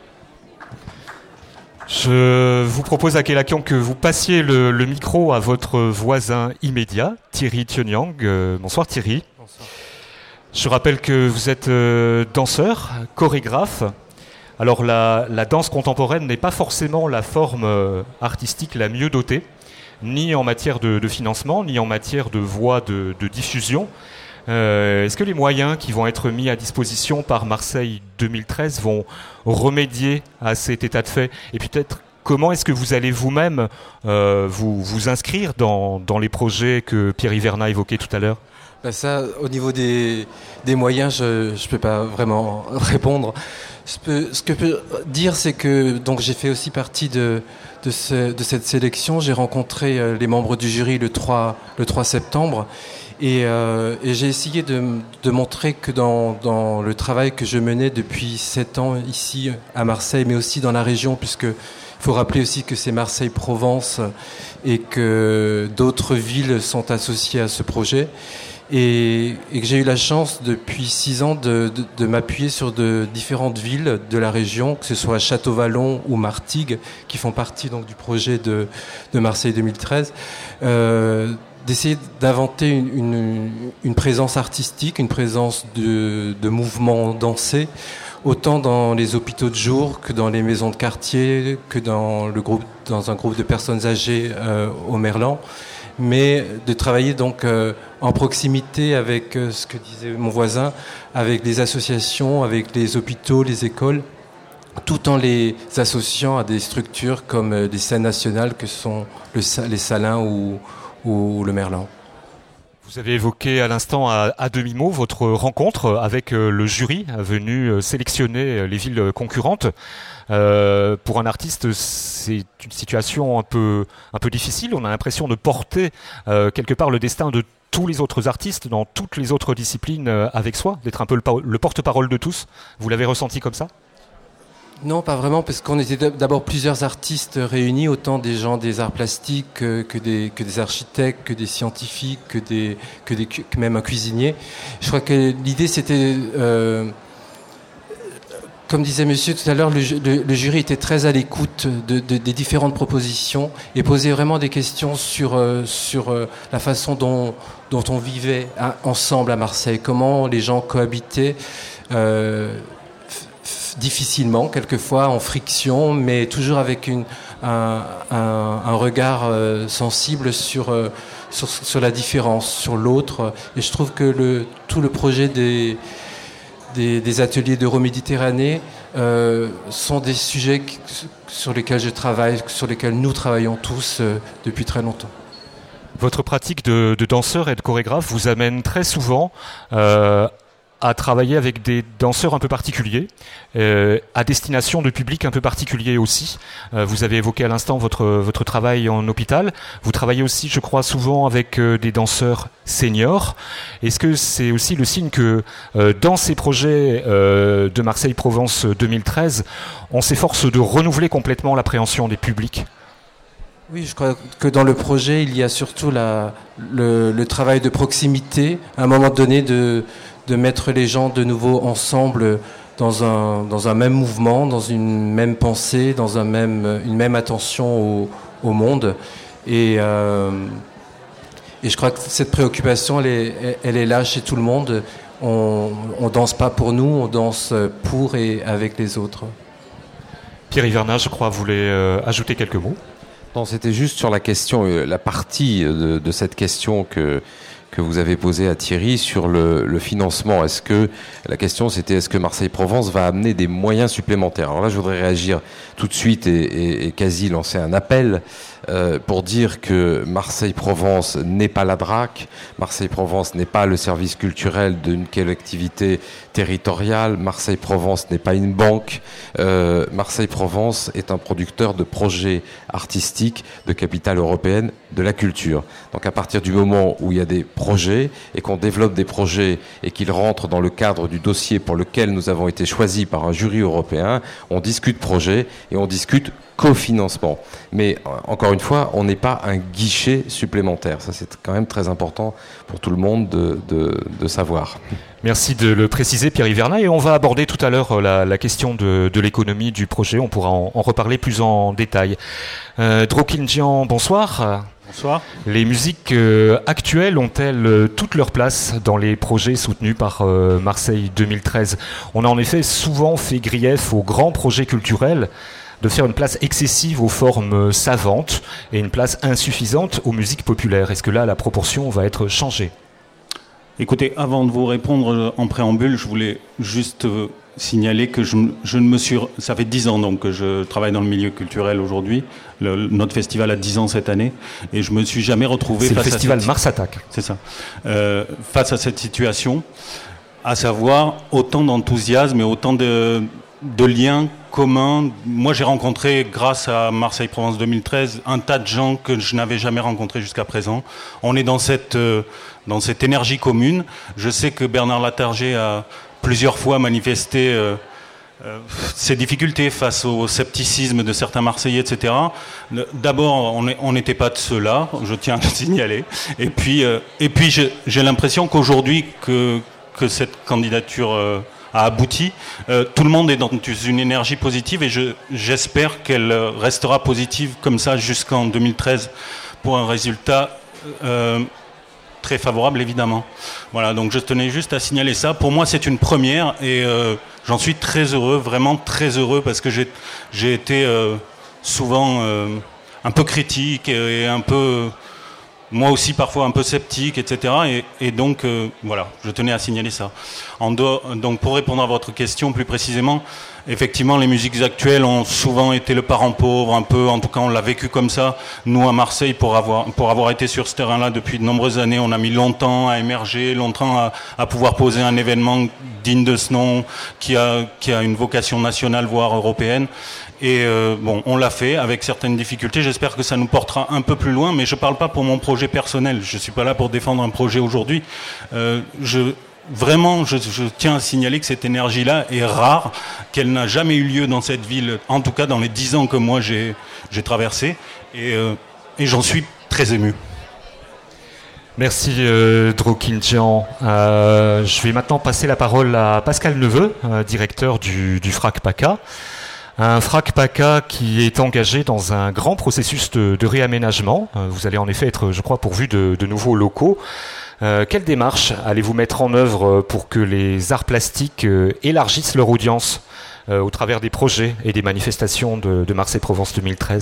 Je vous propose, Akelakian, que vous passiez le, le micro à votre voisin immédiat, Thierry Thionyang. Euh, bonsoir Thierry. Bonsoir. Je rappelle que vous êtes euh, danseur, chorégraphe. Alors la, la danse contemporaine n'est pas forcément la forme euh, artistique la mieux dotée, ni en matière de, de financement, ni en matière de voies de, de diffusion. Euh, est-ce que les moyens qui vont être mis à disposition par Marseille deux mille treize vont remédier à cet état de fait? Et puis peut-être, comment est-ce que vous allez vous-même euh, vous, vous inscrire dans, dans les projets que Pierre Hivernat évoquait tout à l'heure? Ben ça, au niveau des, des moyens, je ne peux pas vraiment répondre. Je peux, ce que je peux dire, c'est que donc, j'ai fait aussi partie de, de, ce, de cette sélection. J'ai rencontré les membres du jury le trois, le trois septembre et, euh, et j'ai essayé de, de montrer que dans, dans le travail que je menais depuis sept ans ici à Marseille, mais aussi dans la région, puisque il faut rappeler aussi que c'est Marseille-Provence et que d'autres villes sont associées à ce projet. Et, et que j'ai eu la chance depuis six ans de, de, de m'appuyer sur de différentes villes de la région, que ce soit Château-Vallon ou Martigues, qui font partie donc du projet de, de Marseille deux mille treize, euh, d'essayer d'inventer une, une, une présence artistique, une présence de, de mouvements dansés, autant dans les hôpitaux de jour que dans les maisons de quartier, que dans, le groupe, dans un groupe de personnes âgées euh, au Merlan. Mais de travailler donc euh, en proximité avec euh, ce que disait mon voisin, avec les associations, avec les hôpitaux, les écoles, tout en les associant à des structures comme euh, des scènes nationales que sont le, les Salins ou, ou le Merlan. Vous avez évoqué à l'instant à, à demi-mot votre rencontre avec euh, le jury venu euh, sélectionner les villes concurrentes. Euh, pour un artiste, c'est une situation un peu, un peu difficile. On a l'impression de porter euh, quelque part le destin de tous les autres artistes dans toutes les autres disciplines euh, avec soi, d'être un peu le, le porte-parole de tous. Vous l'avez ressenti comme ça ? Non, pas vraiment, parce qu'on était d'abord plusieurs artistes réunis, autant des gens des arts plastiques que, que, des, que des architectes, que des scientifiques, que, des, que, des, que même un cuisinier. Je crois que l'idée, c'était, euh, comme disait monsieur tout à l'heure, le, le, le jury était très à l'écoute de, de, des différentes propositions et posait vraiment des questions sur, euh, sur euh, la façon dont, dont on vivait à, ensemble à Marseille, comment les gens cohabitaient. Euh, difficilement, quelquefois en friction, mais toujours avec une, un, un, un regard euh, sensible sur, euh, sur, sur la différence, sur l'autre. Et je trouve que le, tout le projet des, des, des ateliers d'Euroméditerranée euh, sont des sujets qui, sur lesquels je travaille, sur lesquels nous travaillons tous euh, depuis très longtemps. Votre pratique de, de danseur et de chorégraphe vous amène très souvent euh, à travailler avec des danseurs un peu particuliers, euh, à destination de publics un peu particuliers aussi. Euh, vous avez évoqué à l'instant votre, votre travail en hôpital. Vous travaillez aussi, je crois, souvent avec euh, des danseurs seniors. Est-ce que c'est aussi le signe que euh, dans ces projets euh, de Marseille-Provence deux mille treize, on s'efforce de renouveler complètement l'appréhension des publics ? Oui, je crois que dans le projet, il y a surtout la, le, le travail de proximité, à un moment donné de... de mettre les gens de nouveau ensemble dans un, dans un même mouvement, dans une même pensée, dans un même, une même attention au, au monde. Et, euh, et je crois que cette préoccupation, elle est, elle est là chez tout le monde. On ne danse pas pour nous, on danse pour et avec les autres. Pierre Hivernat, je crois, voulait euh, ajouter quelques mots. Non, c'était juste sur la question, la partie de, de cette question que... que vous avez posé à Thierry sur le, le financement. Est-ce que la question c'était est-ce que Marseille-Provence va amener des moyens supplémentaires ? Alors là, je voudrais réagir tout de suite et, et, et quasi lancer un appel euh, pour dire que Marseille-Provence n'est pas la D R A C, Marseille-Provence n'est pas le service culturel d'une collectivité territoriale, Marseille-Provence n'est pas une banque, euh, Marseille-Provence est un producteur de projets artistiques de capitale européenne de la culture. Donc à partir du moment où il y a des projets et qu'on développe des projets et qu'ils rentrent dans le cadre du dossier pour lequel nous avons été choisis par un jury européen, on discute projet et on discute cofinancement. Mais encore une fois, on n'est pas un guichet supplémentaire. Ça, c'est quand même très important pour tout le monde de, de, de savoir. Merci de le préciser, Pierre Hivernat. Et on va aborder tout à l'heure la, la question de, de l'économie du projet. On pourra en, en reparler plus en détail. Euh, Drokinjian, bonsoir. Bonsoir. Les musiques euh, actuelles ont-elles euh, toute leur place dans les projets soutenus par euh, Marseille deux mille treize ? On a en effet souvent fait grief aux grands projets culturels de faire une place excessive aux formes savantes et une place insuffisante aux musiques populaires. Est-ce que là, la proportion va être changée ? Écoutez, avant de vous répondre en préambule, je voulais juste signaler que je, je ne me suis... Ça fait dix ans donc que je travaille dans le milieu culturel aujourd'hui. Le, notre festival a dix ans cette année. Et je me suis jamais retrouvé C'est face le festival à cette... Mars Attack. C'est ça. Euh, face à cette situation, à savoir autant d'enthousiasme et autant de, de liens communs. Moi, j'ai rencontré, grâce à Marseille-Provence deux mille treize, un tas de gens que je n'avais jamais rencontrés jusqu'à présent. On est dans cette... Euh, dans cette énergie commune. Je sais que Bernard Latarjet a plusieurs fois manifesté euh, euh, ses difficultés face au scepticisme de certains Marseillais, et cetera. D'abord, on n'était pas de ceux-là, je tiens à le signaler. Et puis, euh, et puis j'ai, j'ai l'impression qu'aujourd'hui, que, que cette candidature euh, a abouti, euh, tout le monde est dans une énergie positive et je, j'espère qu'elle restera positive comme ça jusqu'en deux mille treize pour un résultat euh, très favorable, évidemment. Voilà, donc je tenais juste à signaler ça. Pour moi, c'est une première et euh, j'en suis très heureux, vraiment très heureux, parce que j'ai, j'ai été euh, souvent euh, un peu critique et un peu moi aussi parfois un peu sceptique, et cetera. Et, et donc, euh, voilà, je tenais à signaler ça. En dehors, donc, pour répondre à votre question plus précisément, effectivement, les musiques actuelles ont souvent été le parent pauvre, un peu, en tout cas, on l'a vécu comme ça. Nous, à Marseille, pour avoir, pour avoir été sur ce terrain-là depuis de nombreuses années, on a mis longtemps à émerger, longtemps à, à pouvoir poser un événement digne de ce nom, qui a, qui a une vocation nationale, voire européenne. Et euh, bon, on l'a fait avec certaines difficultés. J'espère que ça nous portera un peu plus loin, mais je ne parle pas pour mon projet personnel. Je ne suis pas là pour défendre un projet aujourd'hui. Euh, je... Vraiment, je, je tiens à signaler que cette énergie-là est rare, qu'elle n'a jamais eu lieu dans cette ville, en tout cas dans les dix ans que moi j'ai, j'ai traversé, et, euh, et j'en suis très ému. Merci euh, Drokinjian. Euh, je vais maintenant passer la parole à Pascal Neveu, euh, directeur du, du FRAC PACA. Un FRAC PACA qui est engagé dans un grand processus de, de réaménagement. Euh, vous allez en effet être, je crois, pourvu de, de nouveaux locaux. Euh, quelle démarche allez-vous mettre en œuvre pour que les arts plastiques euh, élargissent leur audience euh, au travers des projets et des manifestations de, de Marseille-Provence deux mille treize ?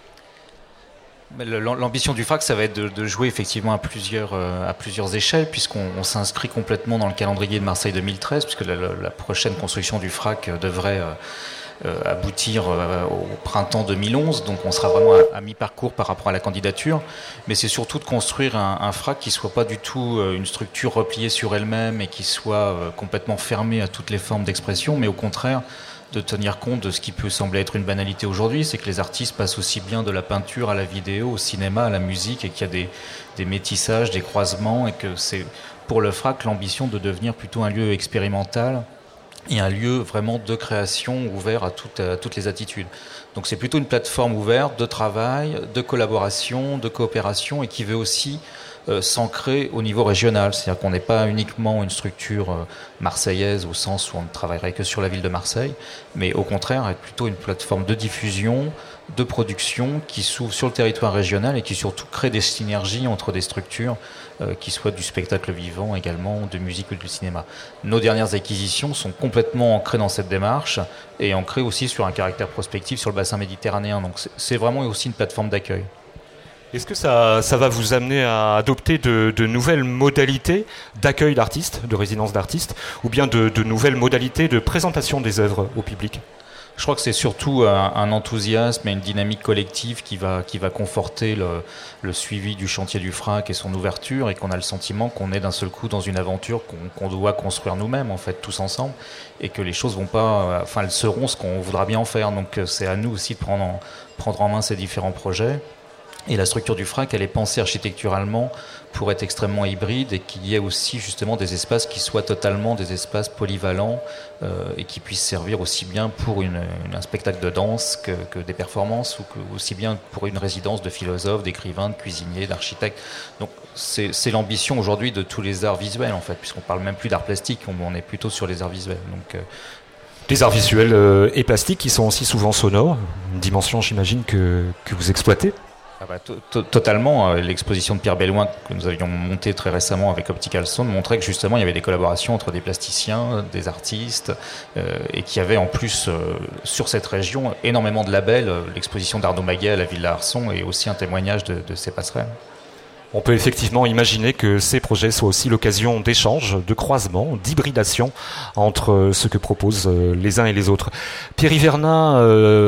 L'ambition du FRAC, ça va être de, de jouer effectivement à plusieurs, euh, à plusieurs échelles, puisqu'on on s'inscrit complètement dans le calendrier de Marseille deux mille treize, puisque la, la, la prochaine construction du FRAC devrait euh, euh, aboutir euh, au printemps deux mille onze, donc on sera vraiment à, à mi-parcours par rapport à la candidature. Mais c'est surtout de construire un, un FRAC qui ne soit pas du tout euh, une structure repliée sur elle-même et qui soit euh, complètement fermée à toutes les formes d'expression, mais au contraire de tenir compte de ce qui peut sembler être une banalité aujourd'hui, c'est que les artistes passent aussi bien de la peinture à la vidéo, au cinéma, à la musique, et qu'il y a des, des métissages, des croisements, et que c'est pour le FRAC l'ambition de devenir plutôt un lieu expérimental et un lieu vraiment de création ouvert à, tout, à toutes les attitudes. Donc c'est plutôt une plateforme ouverte de travail, de collaboration, de coopération, et qui veut aussi Euh, s'ancrer au niveau régional, c'est-à-dire qu'on n'est pas uniquement une structure euh, marseillaise au sens où on ne travaillerait que sur la ville de Marseille, mais au contraire être plutôt une plateforme de diffusion, de production qui s'ouvre sur le territoire régional et qui surtout crée des synergies entre des structures euh, qui soient du spectacle vivant également, de musique ou du cinéma. Nos dernières acquisitions sont complètement ancrées dans cette démarche et ancrées aussi sur un caractère prospectif sur le bassin méditerranéen, donc c'est, c'est vraiment aussi une plateforme d'accueil. Est-ce que ça, ça va vous amener à adopter de, de nouvelles modalités d'accueil d'artistes, de résidence d'artistes, ou bien de, de nouvelles modalités de présentation des œuvres au public ? Je crois que c'est surtout un, un enthousiasme et une dynamique collective qui va, qui va conforter le, le suivi du chantier du FRAC et son ouverture, et qu'on a le sentiment qu'on est d'un seul coup dans une aventure qu'on, qu'on doit construire nous-mêmes, en fait, tous ensemble, et que les choses vont pas, enfin, elles seront ce qu'on voudra bien en faire. Donc c'est à nous aussi de prendre en, prendre en main ces différents projets. Et la structure du FRAC, elle est pensée architecturalement pour être extrêmement hybride et qu'il y ait aussi justement des espaces qui soient totalement des espaces polyvalents euh, et qui puissent servir aussi bien pour une, une, un spectacle de danse que, que des performances, ou que, aussi bien pour une résidence de philosophes, d'écrivains, de cuisiniers, d'architectes. Donc c'est, c'est l'ambition aujourd'hui de tous les arts visuels en fait, puisqu'on parle même plus d'art plastique, on, on est plutôt sur les arts visuels. Donc, euh, des arts visuels euh, et plastiques qui sont aussi souvent sonores, une dimension j'imagine que, que vous exploitez. Ah bah, to- to- totalement. L'exposition de Pierre Bellouin que nous avions montée très récemment avec Optical Sound montrait que justement il y avait des collaborations entre des plasticiens, des artistes, euh, et qu'il y avait en plus euh, sur cette région énormément de labels. L'exposition d'Arnaud Maguet à la Villa Arson est aussi un témoignage de, de ces passerelles. On peut effectivement imaginer que ces projets soient aussi l'occasion d'échanges, de croisements, d'hybridation entre ce que proposent les uns et les autres. Pierre Hivernin,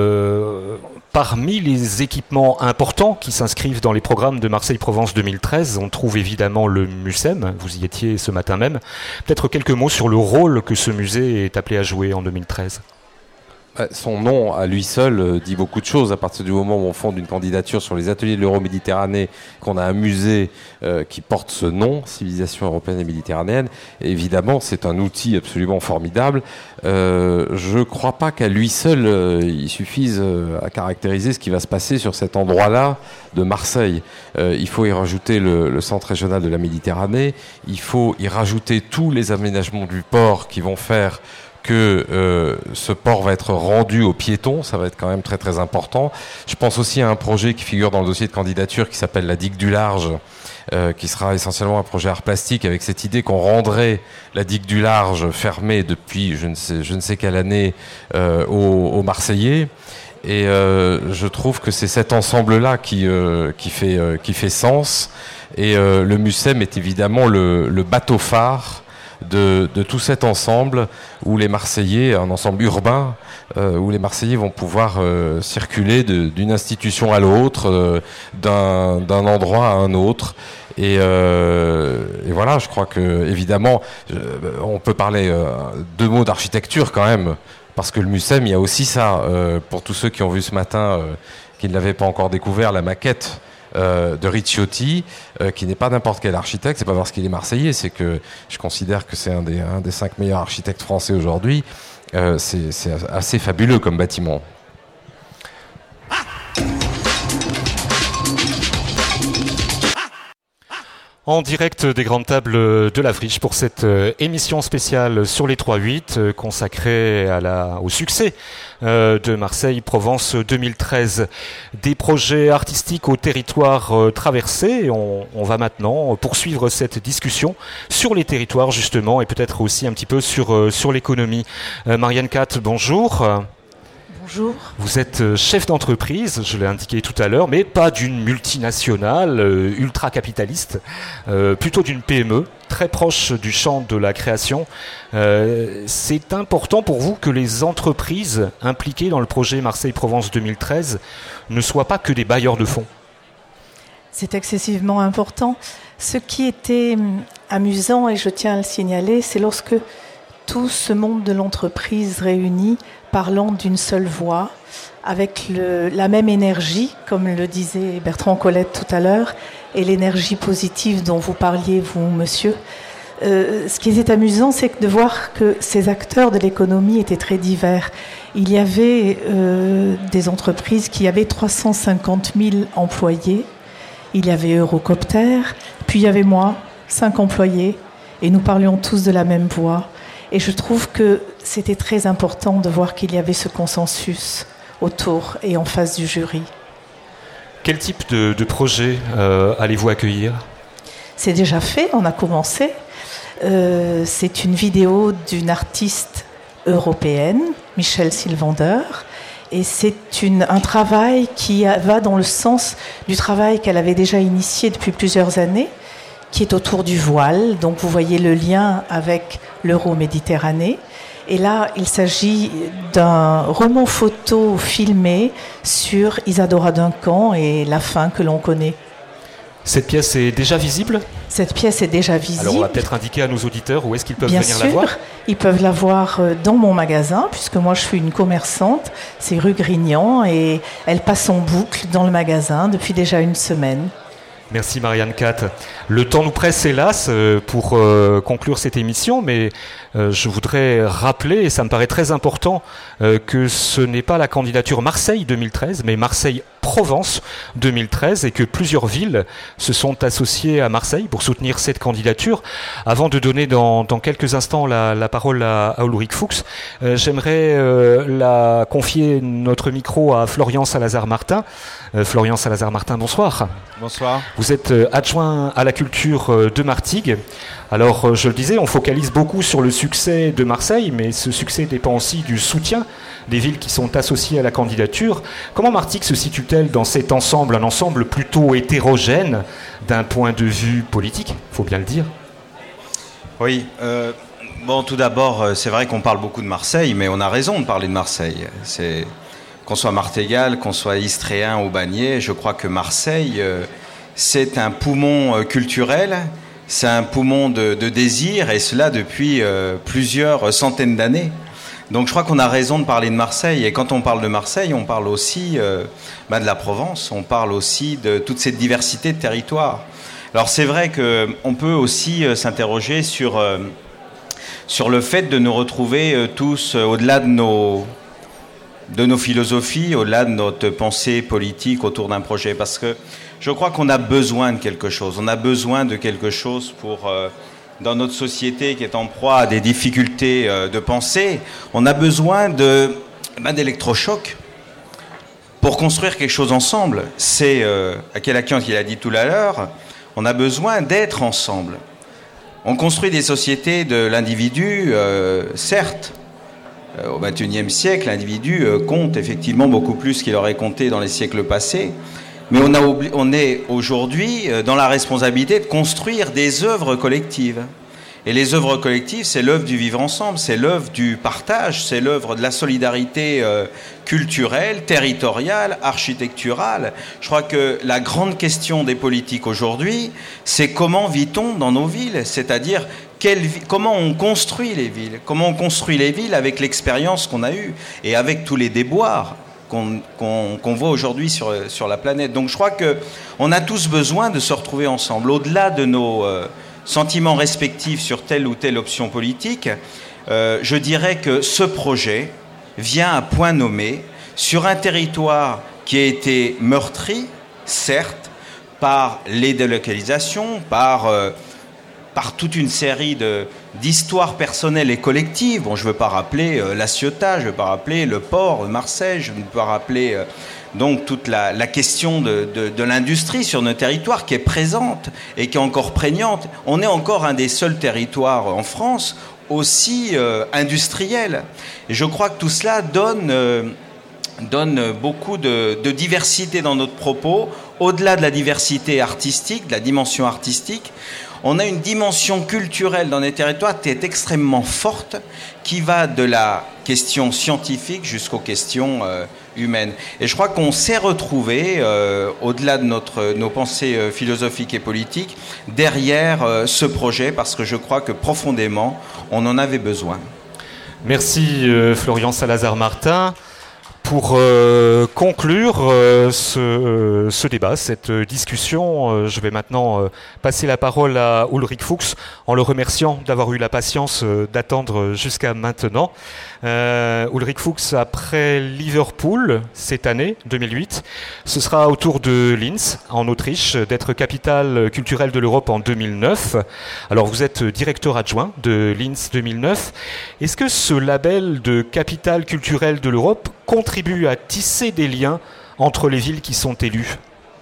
euh, parmi les équipements importants qui s'inscrivent dans les programmes de Marseille-Provence deux mille treize, on trouve évidemment le MUSEM, vous y étiez ce matin même. Peut-être quelques mots sur le rôle que ce musée est appelé à jouer en deux mille treize. Son nom, à lui seul, euh, dit beaucoup de choses. À partir du moment où on fonde une candidature sur les ateliers de l'Euro-Méditerranée, qu'on a un musée euh, qui porte ce nom, Civilisation européenne et méditerranéenne, évidemment, c'est un outil absolument formidable. Euh, je ne crois pas qu'à lui seul, euh, il suffise euh, à caractériser ce qui va se passer sur cet endroit-là de Marseille. Euh, il faut y rajouter le, le centre régional de la Méditerranée, il faut y rajouter tous les aménagements du port qui vont faire que euh, ce port va être rendu aux piétons, ça va être quand même très très important. Je pense aussi à un projet qui figure dans le dossier de candidature qui s'appelle la digue du large, euh, qui sera essentiellement un projet art plastique avec cette idée qu'on rendrait la digue du large fermée depuis je ne sais, je ne sais quelle année euh, aux, aux Marseillais. Et euh, je trouve que c'est cet ensemble-là qui, euh, qui, fait, euh, qui fait sens. Et euh, le MUSEM est évidemment le, le bateau phare de, de tout cet ensemble où les Marseillais, un ensemble urbain, euh, où les Marseillais vont pouvoir euh, circuler de, d'une institution à l'autre, euh, d'un, d'un endroit à un autre. Et, euh, et voilà, je crois que évidemment, euh, on peut parler euh, deux mots d'architecture quand même, parce que le MUSEM, il y a aussi ça. Euh, pour tous ceux qui ont vu ce matin, euh, qui ne l'avaient pas encore découvert, la maquette euh, de Ricciotti, euh, qui n'est pas n'importe quel architecte. C'est pas parce qu'il est marseillais, c'est que je considère que c'est un des, un des cinq meilleurs architectes français aujourd'hui. Euh, c'est, c'est assez fabuleux comme bâtiment. En direct des grandes tables de la Friche pour cette émission spéciale sur les trois huit consacrée à la, au succès de Marseille-Provence deux mille treize. Des projets artistiques au territoire traversé. On, on va maintenant poursuivre cette discussion sur les territoires justement et peut-être aussi un petit peu sur, sur l'économie. Marianne Catte, bonjour. Bonjour. Vous êtes chef d'entreprise, je l'ai indiqué tout à l'heure, mais pas d'une multinationale euh, ultra-capitaliste, euh, plutôt d'une P M E, très proche du champ de la création. Euh, c'est important pour vous que les entreprises impliquées dans le projet Marseille-Provence deux mille treize ne soient pas que des bailleurs de fonds? C'est excessivement important. Ce qui était amusant, et je tiens à le signaler, c'est lorsque tout ce monde de l'entreprise réuni, parlant d'une seule voix, avec le, la même énergie, comme le disait Bertrand Colette tout à l'heure, et l'énergie positive dont vous parliez, vous, monsieur. Euh, ce qui était amusant, c'est de voir que ces acteurs de l'économie étaient très divers. Il y avait euh, des entreprises qui avaient trois cent cinquante mille employés, il y avait Eurocopter, puis il y avait moi, cinq employés, et nous parlions tous de la même voix. Et je trouve que c'était très important de voir qu'il y avait ce consensus autour et en face du jury. Quel type de, de projet euh, allez-vous accueillir? C'est déjà fait, on a commencé. Euh, c'est une vidéo d'une artiste européenne, Michelle Sylvander, et c'est une, un travail qui va dans le sens du travail qu'elle avait déjà initié depuis plusieurs années, qui est autour du voile. Donc vous voyez le lien avec l'Euro-Méditerranée. Et là, il s'agit d'un roman photo filmé sur Isadora Duncan et la fin que l'on connaît. Cette pièce est déjà visible? Cette pièce est déjà visible. Alors on va peut-être indiquer à nos auditeurs où est-ce qu'ils peuvent Bien venir sûr, la voir. Ils peuvent la voir dans mon magasin, puisque moi je suis une commerçante. C'est rue Grignan et elle passe en boucle dans le magasin depuis déjà une semaine. Merci Marianne Catte. Le temps nous presse hélas pour euh, conclure cette émission, mais euh, je voudrais rappeler, et ça me paraît très important, euh, que ce n'est pas la candidature Marseille deux mille treize, mais Marseille-Provence deux mille treize, et que plusieurs villes se sont associées à Marseille pour soutenir cette candidature. Avant de donner dans, dans quelques instants la, la parole à, à Ulrich Fuchs, euh, j'aimerais euh, la confier notre micro à Florian Salazar-Martin. Euh, Florian Salazar-Martin, bonsoir. Bonsoir. Vous êtes adjoint à la culture de Martigues. Alors, je le disais, on focalise beaucoup sur le succès de Marseille, mais ce succès dépend aussi du soutien des villes qui sont associées à la candidature. Comment Martigues se situe-t-elle dans cet ensemble, un ensemble plutôt hétérogène d'un point de vue politique, il faut bien le dire? Oui, euh, bon, tout d'abord, c'est vrai qu'on parle beaucoup de Marseille, mais on a raison de parler de Marseille. C'est... Qu'on soit martégal, qu'on soit istréen ou bagné, je crois que Marseille, euh, c'est un poumon euh, culturel, c'est un poumon de, de désir, et cela depuis euh, plusieurs centaines d'années. Donc je crois qu'on a raison de parler de Marseille, et quand on parle de Marseille, on parle aussi euh, bah, de la Provence, on parle aussi de toute cette diversité de territoires. Alors c'est vrai qu'on peut aussi euh, s'interroger sur, euh, sur le fait de nous retrouver euh, tous euh, au-delà de nos... de nos philosophies, au-delà de notre pensée politique autour d'un projet. Parce que je crois qu'on a besoin de quelque chose. On a besoin de quelque chose pour, euh, dans notre société qui est en proie à des difficultés euh, de pensée, on a besoin de, ben, d'électrochocs pour construire quelque chose ensemble. C'est, euh, Akelakian qui l'a dit tout à l'heure, on a besoin d'être ensemble. On construit des sociétés de l'individu, euh, certes. Au vingt et unième siècle, l'individu compte effectivement beaucoup plus qu'il aurait compté dans les siècles passés. Mais on, a obli- on est aujourd'hui dans la responsabilité de construire des œuvres collectives. Et les œuvres collectives, c'est l'œuvre du vivre ensemble, c'est l'œuvre du partage, c'est l'œuvre de la solidarité euh, culturelle, territoriale, architecturale. Je crois que la grande question des politiques aujourd'hui, c'est comment vit-on dans nos villes ? C'est-à-dire, quelle, comment on construit les villes ? Comment on construit les villes avec l'expérience qu'on a eue et avec tous les déboires qu'on, qu'on, qu'on voit aujourd'hui sur, sur la planète. Donc je crois qu'on a tous besoin de se retrouver ensemble, au-delà de nos... Euh, sentiments respectifs sur telle ou telle option politique, euh, je dirais que ce projet vient à point nommé sur un territoire qui a été meurtri, certes, par les délocalisations, par, euh, par toute une série de, d'histoires personnelles et collectives. Bon, je ne veux pas rappeler euh, la Ciotat, je ne veux pas rappeler le port de Marseille, je ne veux pas rappeler... Euh, Donc toute la, la question de, de, de l'industrie sur nos territoires qui est présente et qui est encore prégnante. On est encore un des seuls territoires en France aussi euh, industriel. Et je crois que tout cela donne, euh, donne beaucoup de, de diversité dans notre propos. Au-delà de la diversité artistique, de la dimension artistique, on a une dimension culturelle dans les territoires qui est extrêmement forte, qui va de la question scientifique jusqu'aux questions euh, humaines. Et je crois qu'on s'est retrouvé, euh, au-delà de notre, nos pensées euh, philosophiques et politiques, derrière euh, ce projet, parce que je crois que profondément, on en avait besoin. Merci euh, Florian Salazar-Martin. Pour euh, conclure euh, ce, euh, ce débat, cette discussion, euh, je vais maintenant euh, passer la parole à Ulrich Fuchs en le remerciant d'avoir eu la patience euh, d'attendre jusqu'à maintenant. Euh, Ulrich Fuchs, après Liverpool cette année, deux mille huit, ce sera au tour de Linz, en Autriche, d'être capitale culturelle de l'Europe en deux mille neuf. Alors vous êtes directeur adjoint de Linz deux mille neuf. Est-ce que ce label de capitale culturelle de l'Europe contribue à tisser des liens entre les villes qui sont élues ?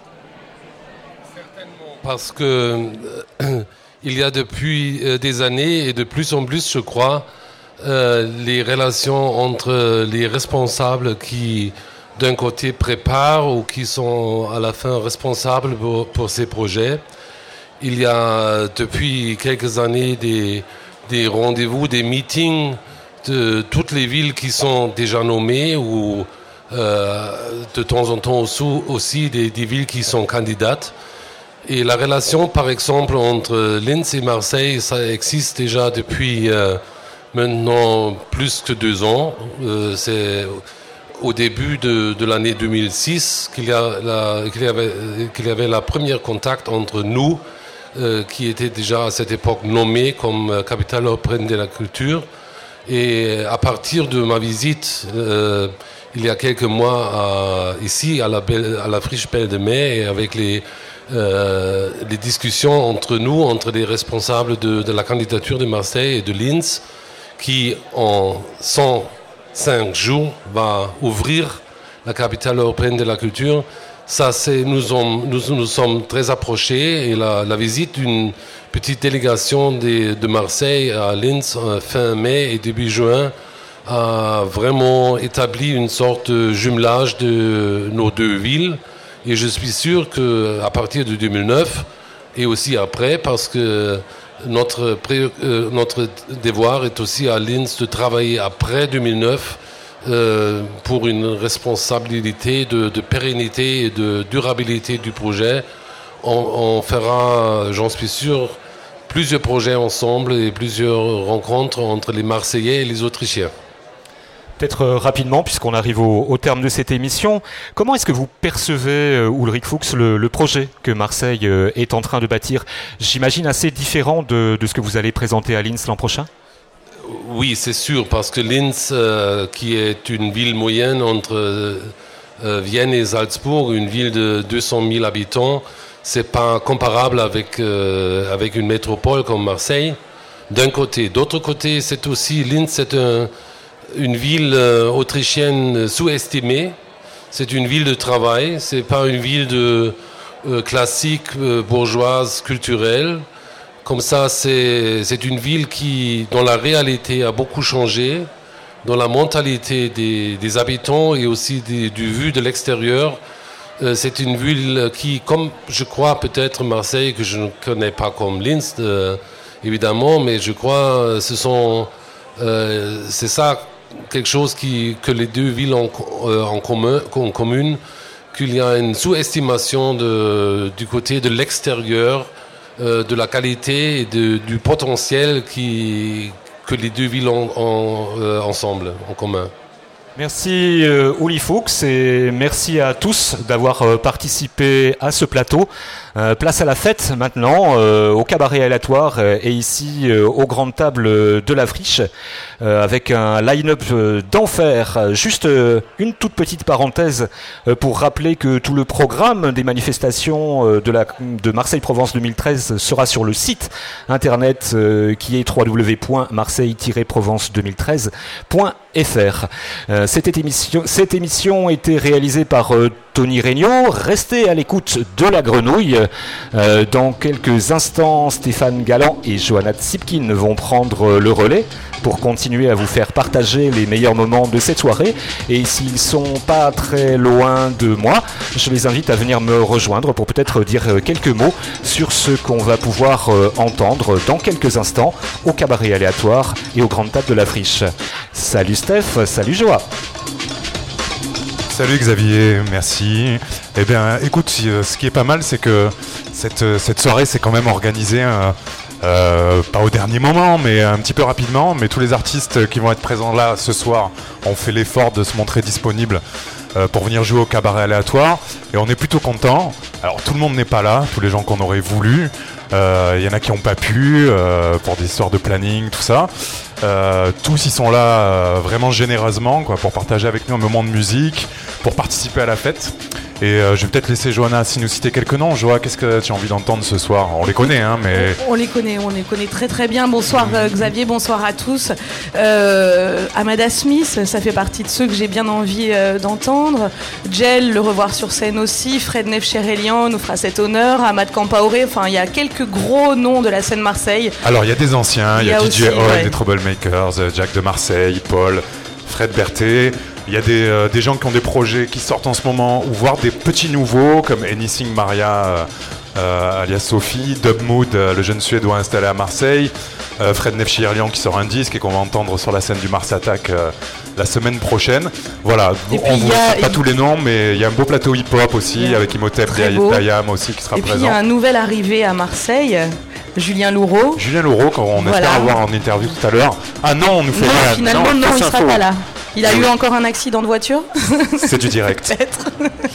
Certainement, parce que euh, il y a depuis euh, des années et de plus en plus, je crois, euh, les relations entre les responsables qui, d'un côté, préparent ou qui sont à la fin responsables pour, pour ces projets. Il y a depuis quelques années des, des rendez-vous, des meetings de toutes les villes qui sont déjà nommées ou euh, de temps en temps aussi, aussi des, des villes qui sont candidates. Et la relation, par exemple, entre Linz et Marseille, ça existe déjà depuis euh, maintenant plus que deux ans. Euh, c'est au début de, de l'année deux mille six qu'il y, a la, qu'il y avait, qu'il y avait la première contact entre nous, euh, qui était déjà à cette époque nommée comme capitale européenne de la culture. Et à partir de ma visite, euh, il y a quelques mois, à, ici, à la, Belle, à la Friche Belle de Mai, et avec les, euh, les discussions entre nous, entre les responsables de, de la candidature de Marseille et de Linz, qui en cent cinq jours va ouvrir la capitale européenne de la culture. Ça, c'est, nous, on, nous nous sommes très approchés, et la, la visite d'une petite délégation de, de Marseille à Linz fin mai et début juin a vraiment établi une sorte de jumelage de nos deux villes. Et je suis sûr qu'à partir de deux mille neuf et aussi après, parce que notre, pré, euh, notre devoir est aussi à Linz de travailler après deux mille neuf euh, pour une responsabilité de, de pérennité et de durabilité du projet. On, on fera, j'en suis sûr, plusieurs projets ensemble et plusieurs rencontres entre les Marseillais et les Autrichiens. Peut-être euh, rapidement, puisqu'on arrive au, au terme de cette émission, comment est-ce que vous percevez, euh, Ulrich Fuchs, le, le projet que Marseille euh, est en train de bâtir ? J'imagine assez différent de, de ce que vous allez présenter à Linz l'an prochain ? Oui, c'est sûr, parce que Linz, euh, qui est une ville moyenne entre euh, Vienne et Salzbourg, une ville de deux cent mille habitants, c'est pas comparable avec, euh, avec une métropole comme Marseille, d'un côté. D'autre côté, c'est aussi, Linz, c'est un, une ville euh, autrichienne sous-estimée. C'est une ville de travail, c'est pas une ville de, euh, classique, euh, bourgeoise, culturelle. Comme ça, c'est, c'est une ville qui, dans la réalité, a beaucoup changé, dans la mentalité des, des habitants et aussi des, du vu de l'extérieur. Euh, c'est une ville qui, comme je crois peut-être Marseille, que je ne connais pas comme Linz, euh, évidemment, mais je crois ce sont, euh, c'est ça quelque chose qui, que les deux villes ont euh, en, commun, en commune, qu'il y a une sous-estimation de, du côté de l'extérieur, euh, de la qualité et de, du potentiel qui, que les deux villes ont, ont euh, ensemble, en commun. Merci euh, Uli Fuchs et merci à tous d'avoir euh, participé à ce plateau. Euh, place à la fête maintenant, euh, au cabaret aléatoire euh, et ici euh, aux grandes tables de la Friche euh, avec un line-up euh, d'enfer. Juste euh, une toute petite parenthèse euh, pour rappeler que tout le programme des manifestations euh, de, la, de Marseille-Provence deux mille treize sera sur le site internet euh, qui est w w w point marseille tiret provence deux mille treize point f r. Euh, cette, émission, cette émission a été réalisée par euh, Tony Regnault. Restez à l'écoute de la grenouille. Euh, dans quelques instants, Stéphane Galland et Johanna Tsipkin vont prendre le relais pour continuer à vous faire partager les meilleurs moments de cette soirée. Et s'ils sont pas très loin de moi, je les invite à venir me rejoindre pour peut-être dire quelques mots sur ce qu'on va pouvoir entendre dans quelques instants au cabaret aléatoire et aux grandes tables de la Friche. Salut Steph, salut Joa. Salut Xavier, merci. Eh bien, écoute, ce qui est pas mal, c'est que cette, cette soirée s'est quand même organisée, euh, euh, pas au dernier moment, mais un petit peu rapidement. Mais tous les artistes qui vont être présents là ce soir ont fait l'effort de se montrer disponibles euh, pour venir jouer au cabaret aléatoire. Et on est plutôt contents. Alors, tout le monde n'est pas là, tous les gens qu'on aurait voulu. Il euh, y en a qui n'ont pas pu, euh, pour des histoires de planning, tout ça. Euh, tous ils sont là euh, vraiment généreusement quoi, pour partager avec nous un moment de musique, pour participer à la fête. Et euh, je vais peut-être laisser Johanna si nous citer quelques noms. Joa, qu'est-ce que tu as envie d'entendre ce soir? On les connaît, hein, mais... On, on les connaît, on les connaît très très bien. Bonsoir euh, Xavier, bonsoir à tous. Euh, Amada Smith, ça fait partie de ceux que j'ai bien envie euh, d'entendre. Jel, le revoir sur scène aussi. Fred Nefcherelian nous fera cet honneur. Ahmad Kampaoré, enfin il y a quelques gros noms de la scène Marseille. Alors il y a des anciens, il y a, y a D J Owen, ouais. des Troublemakers, Jack de Marseille, Paul, Fred Berthet. Il y a des, euh, des gens qui ont des projets qui sortent en ce moment, ou voire des petits nouveaux, comme Anything Maria, euh, euh, alias Sophie, Dub Mood, euh, le jeune Suédois installé à Marseille, euh, Fred Nefcherelian qui sort un disque et qu'on va entendre sur la scène du Mars Attack euh, la semaine prochaine. Voilà, et on ne vous cite pas tous les noms, mais il y a un beau plateau hip-hop aussi, avec Imhotep Dayam aussi qui sera et présent. Et puis il y a un nouvel arrivé à Marseille, Julien Louraud. Julien Louraud, qu'on voilà. espère avoir en interview tout à l'heure. Ah non, on nous fait non, rien. Finalement, non, non il ne sera pas là. Il a oui. eu encore un accident de voiture. C'est du direct. Peut-être.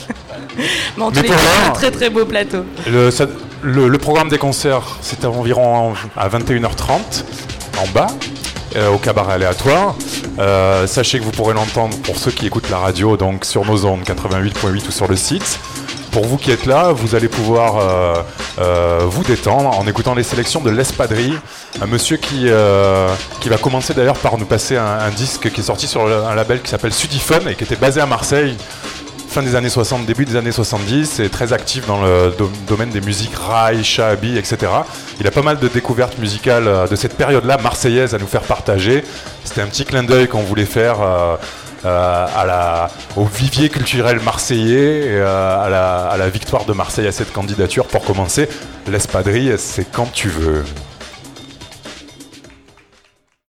Mais en tous les cas, un très très beau plateau. Le, ça, le, le programme des concerts, c'est à environ à vingt et une heures trente, en bas, euh, au cabaret aléatoire. Euh, sachez que vous pourrez l'entendre pour ceux qui écoutent la radio, donc sur nos ondes quatre-vingt-huit point huit ou sur le site. Pour vous qui êtes là, vous allez pouvoir euh, euh, vous détendre en écoutant les sélections de l'Espadrille, un monsieur qui, euh, qui va commencer d'ailleurs par nous passer un, un disque qui est sorti sur un label qui s'appelle Sudifun et qui était basé à Marseille, fin des années soixante, début des années soixante-dix, et très actif dans le do- domaine des musiques raï, shahabi, et cetera. Il a pas mal de découvertes musicales de cette période-là, marseillaise, à nous faire partager. C'était un petit clin d'œil qu'on voulait faire... Euh, Euh, à la, au vivier culturel marseillais et euh, à, la, à la victoire de Marseille à cette candidature. Pour commencer, l'Espadrille, c'est quand tu veux.